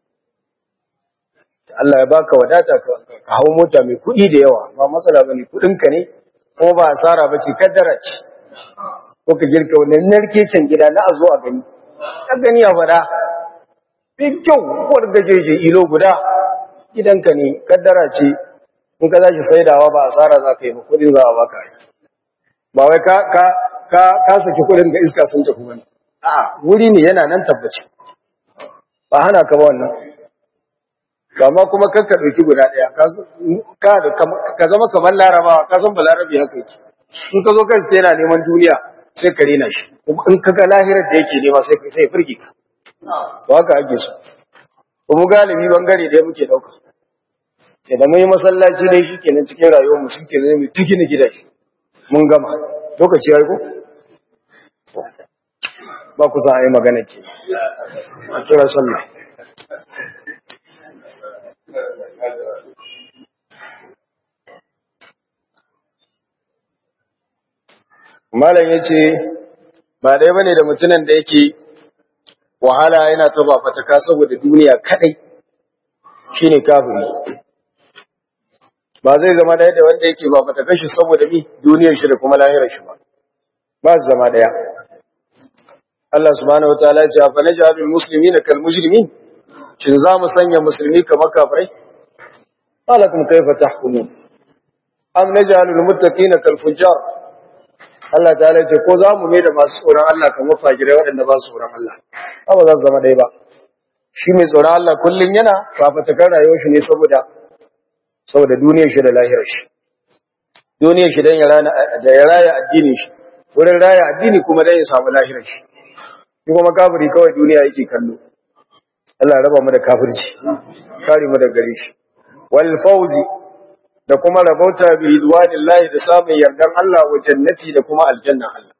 Allah ya baka wadata ka ka hawo mota mai kudi da yawa ba matsala bane kudin ka ne ko ba asara bace kaddara ce ko ka girka wannan narkecin gida na azo a gani ka gani ya fada bi kyau ko da gajeje ilo guda gidanka ne kaddara ce in ka zaci saidawa ba asara za ka yi ba kudi za a baka ba wai ka ka ka ka saki kudin ga iska sun tafi bane a'a wuri ne yana nan tabbaci ba hana ka ba wannan amma kuma kan ka dauki guda daya ka ka zama kamar larabawa ka san balarabi haka yake in ka zo kai sai yana neman duniya sai ka rena shi in ka ga lahirar da yake nema sai sai firgi ka to haka ake so kuma galibi bangare da muke dauka idan mun yi masallaci dai shikenan cikin rayuwar mu shikenan mu tiki ne gidaje mun gama lokaci yayi ko ba ku za a yi magana ke a kira sallah malam ya ce ba ɗaya bane da mutumin da yake wahala yana ta ba fataka saboda duniya kadai shine kafiri ba zai zama ɗaya da wanda yake ba fataka shi saboda mi duniyar shi da kuma lahirar shi ba ba su zama ɗaya Allah subhanahu wataala ya ce fa naj'alul muslimina kal mujrimin shin za mu sanya musulmi kamar kafirai alakum kayfa tahkumun am naj'alul muttaqina kal fujjar Allah ta'ala ya ce ko za mu mai da masu tsoron Allah kamar fajirai waɗanda ba su tsoron Allah ba za su zama ɗaya ba shi mai tsoron Allah kullum yana fafatakar rayuwar shi ne saboda saboda duniyar shi da lahirar shi duniyar shi dan ya rana da ya raya addinin shi wurin raya addini kuma dan ya samu lahirar shi shi kuma kafiri kawai duniya yake kallo Allah ya raba mu da kafirci kare mu da gare shi wal fawzi da kuma rabauta bi ridwanillahi da samun yardan Allah wa jannati da kuma aljanna Allah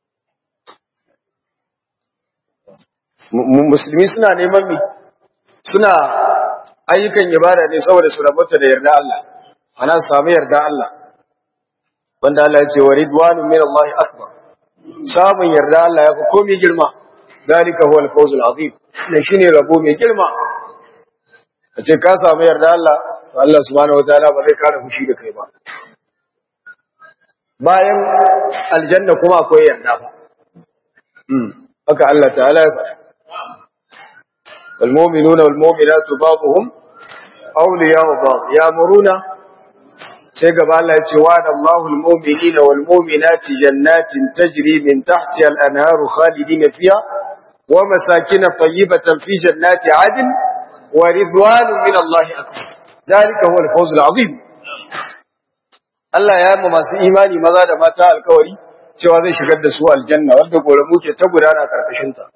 musulmi suna neman mi suna ayyukan ibada ne saboda su rabauta da yarda Allah ana samu yarda Allah wanda Allah ya ce wa ridwanun min Allah akbar samun yarda Allah ya fi komai girma dalika huwa al-fawz al-azim ne shine rabo mai girma a ce ka samu yarda Allah to Allah subhanahu wataala ba zai kare fushi da kai ba bayan aljanna kuma akwai yarda ba hmm haka Allah ta'ala ya faɗa wal mu'minuna wal mu'minatu ba'dhum awliya'u ba'd ya'muruna sai gaba Allah ya ce wa Allahu al-mu'minina wal mu'minati jannatin tajri min tahtiha al-anharu khalidina fiha wa masakin tayyibatan fi jannati 'adn wa ridwanun min Allah akbar dalika huwa al-fawz al-'azim Allah ya yi masu imani maza da mata alkawari cewa zai shigar da su aljanna wanda goramu ke ta gudana karkashin ta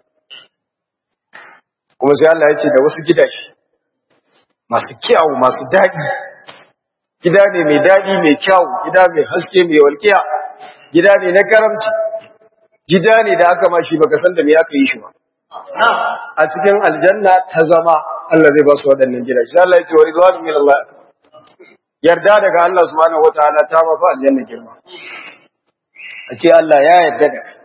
kuma sai Allah ya ce da wasu gidaje masu kyau masu dadi gida ne mai dadi mai kyau gida mai haske mai walkiya gida ne na karamci gida ne da aka mashi baka san da me aka yi shi ba a cikin aljanna ta zama Allah zai ba su waɗannan gidaje sai Allah ya ce wa ridwanu min Allah yarda daga Allah subhanahu wataala ta mafa aljanna girma a ce Allah ya yarda da kai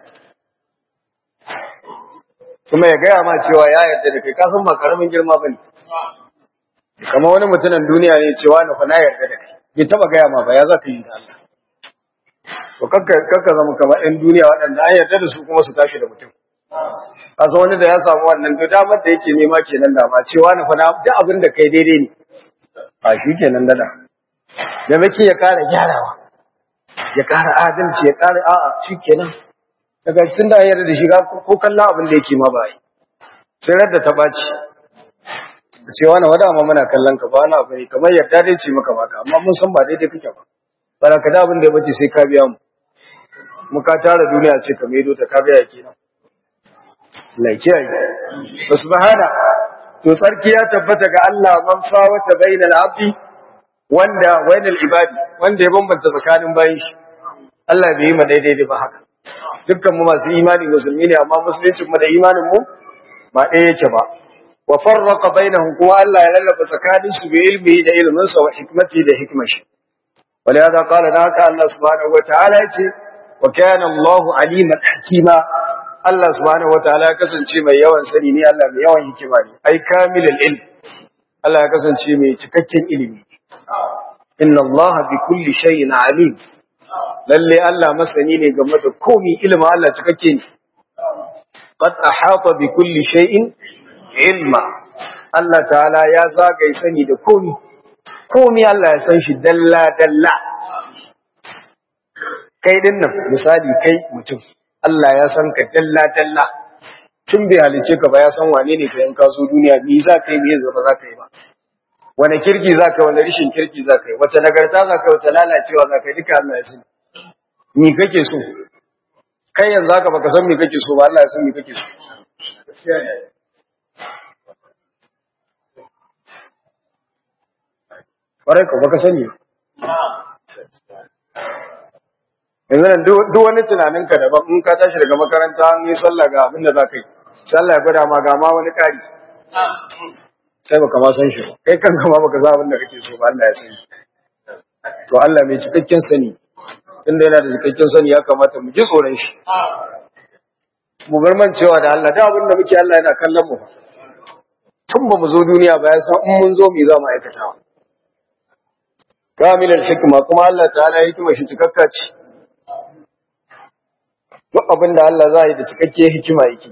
kuma ya gaya ma cewa ya yarda da kai ka san ba karamin girma bane kamar wani mutumin duniya ne cewa na fa na yarda da kai bai taba gaya ma ba ya zaka yi da Allah to kakka kakka zama kamar ɗan duniya waɗanda an yarda da su kuma su tashi da mutum kasa wani da ya samu wannan to damar da yake nema kenan da ma cewa na fa na duk abin da kai daidai ne a shi kenan dada da muke ya kara gyarawa ya kara adalci ya kara a'a shi kenan daga cikin da yarda da shi ko kallon abin da yake ma ba yi sai radda ta baci ce wani wada ma muna kallon ka ba wani abu ne kamar yadda dai ce maka baka amma mun san ba daidai kake ba bara ka da abin da ya bace sai ka biya mu muka tara duniya ce ka maido ta ka biya kenan laikiyai subhana to sarki ya tabbata ga Allah man fawata bainal abdi wanda bainal ibadi wanda ya bambanta tsakanin bayin shi Allah bai yi ma daidai ba haka dukkan mu masu imani musulmi ne amma musuluncin mu da imanin mu ba ɗaya yake ba wa farraqa bainahum kuma Allah ya lallaba tsakanin su bi ilmi da ilmin sa wa hikmati da hikmar shi wala hada qala naka Allah subhanahu wa ta'ala yace wa kana Allahu aliman hakima Allah subhanahu wa ta'ala ya kasance mai yawan sani ne Allah mai yawan hikima ne ai kamilul ilm Allah ya kasance mai cikakken ilimi inna Allah bi kulli shay'in alim lalle Allah masani ne game da komai ilimin Allah cikakke ne qad ahata bi kulli shay'in ilma Allah ta'ala ya zagaye sani da komai komai Allah ya san shi dalla dalla kai din nan misali kai mutum Allah ya san ka dalla dalla tun bai halice ka ba ya san wane ne ka yanka zo duniya me za ka yi me zaba za ka yi ba wani kirki za ka yi wani rishin kirki za ka yi wata nagarta za ka yi wata lalacewa za ka yi duka Allah ya sani ni kake so kai yanzu haka baka san me kake so ba Allah ya san me kake so ƙwarai ka baka sani yanzu nan duk wani tunaninka daban in ka tashi daga makaranta an yi sallah ga abin da za ka yi sallah ya gwada ma ga ma wani ƙari kai baka ma san shi kai kanka ma baka san abin da kake so ba Allah ya sani to Allah mai cikakken sani inda yana da cikakken sani ya kamata mu ji tsoron shi mu bar man cewa da Allah da abin da muke Allah yana kallon mu tun ba mu zo duniya ba ya san in mun zo mu za mu aikata kamilul hikma kuma Allah ta'ala ya hikima shi cikakka ce duk abin da Allah za yi da cikakkiyar hikima yake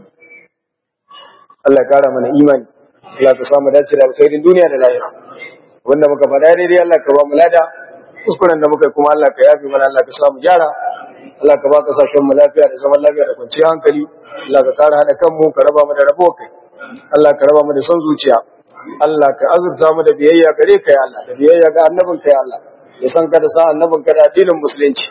Allah ya kara mana imani Allah ka samu dace da alkhairin duniya da lahira wanda muka faɗa daidai Allah ka ba mu lada kuskuren da muka kuma Allah ka yafi mana Allah ka samu gyara Allah ka ba ka sashen mu lafiya da zaman lafiya da kwanciyar hankali Allah ka kara hada kanmu ka raba mu da rabo kai Allah ka raba mu da son zuciya Allah ka azurta mu da biyayya gare ka ya Allah da biyayya ga annabin ka ya Allah ya san ka da sa annabin ka da addinin musulunci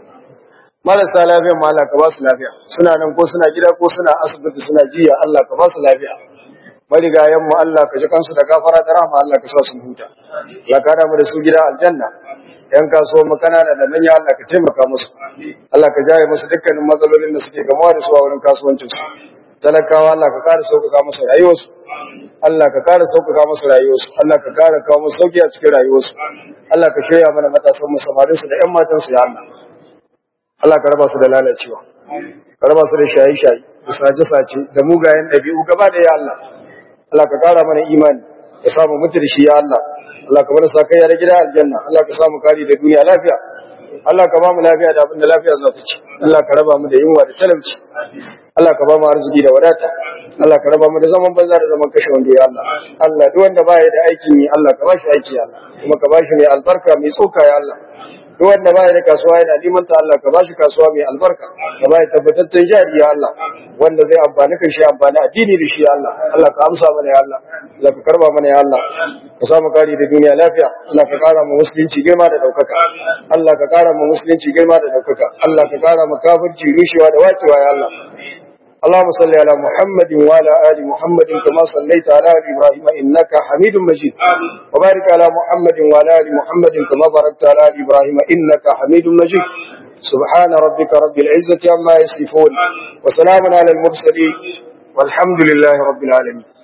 marasa lafiya ma Allah ka ba su lafiya suna nan ko suna gida ko suna asibiti suna jiya Allah ka ba su lafiya marigayen mu Allah ka ji kansu da gafara da rahama Allah ka sa su huta ya kada mu da su gida aljanna yan kasuwa mu kanana da manya Allah ka taimaka musu Allah ka jaye musu dukkanin matsalolin da suke gamuwa da su a wurin kasuwancin su talakawa Allah ka kara sauƙaƙa musu rayuwarsu Allah ka kara sauƙaƙa musu rayuwarsu Allah ka kara kawo musu sauƙi a cikin rayuwarsu Allah ka shirya mana matasan mu samarin su da ƴan matan su ya Allah Allah ka raba su da lalacewa ka raba su da shaye-shaye da sace-sace da mugayen ɗabi'u gaba da ya Allah Allah ka kara mana imani ka samu mutu da shi ya Allah Allah ka bar sa kai da gida aljanna Allah ka samu kari da duniya lafiya Allah ka ba mu lafiya da abin da lafiya za ta ci Allah ka raba mu da yunwa da talauci Allah ka ba mu arziki da wadata Allah ka raba mu da zaman banza da zaman kashe wando ya Allah Allah duk wanda baya da aikin yi Allah ka ba shi aiki ya Allah kuma ka ba shi mai albarka mai tsoka ya Allah duk wanda baya da kasuwa yana neman ta Allah ka ba shi kasuwa mai albarka ka ba shi tabbataccen jari ya Allah wanda zai amfani kan shi amfani addini da shi ya Allah Allah ka amsa mana ya Allah Allah ka karba mana ya Allah ka samu kari da duniya lafiya Allah ka kara mu musulunci girma da daukaka Allah ka kara mu musulunci girma da daukaka Allah ka kara mu kafirci rushewa da wacewa ya Allah اللهم صل على محمد وعلى آل محمد كما صليت على آل إبراهيم إنك حميد مجيد وبارك على محمد وعلى آل محمد كما باركت على آل إبراهيم إنك حميد مجيد سبحان ربك رب العزة عما يصفون وسلام على المرسلين والحمد لله رب العالمين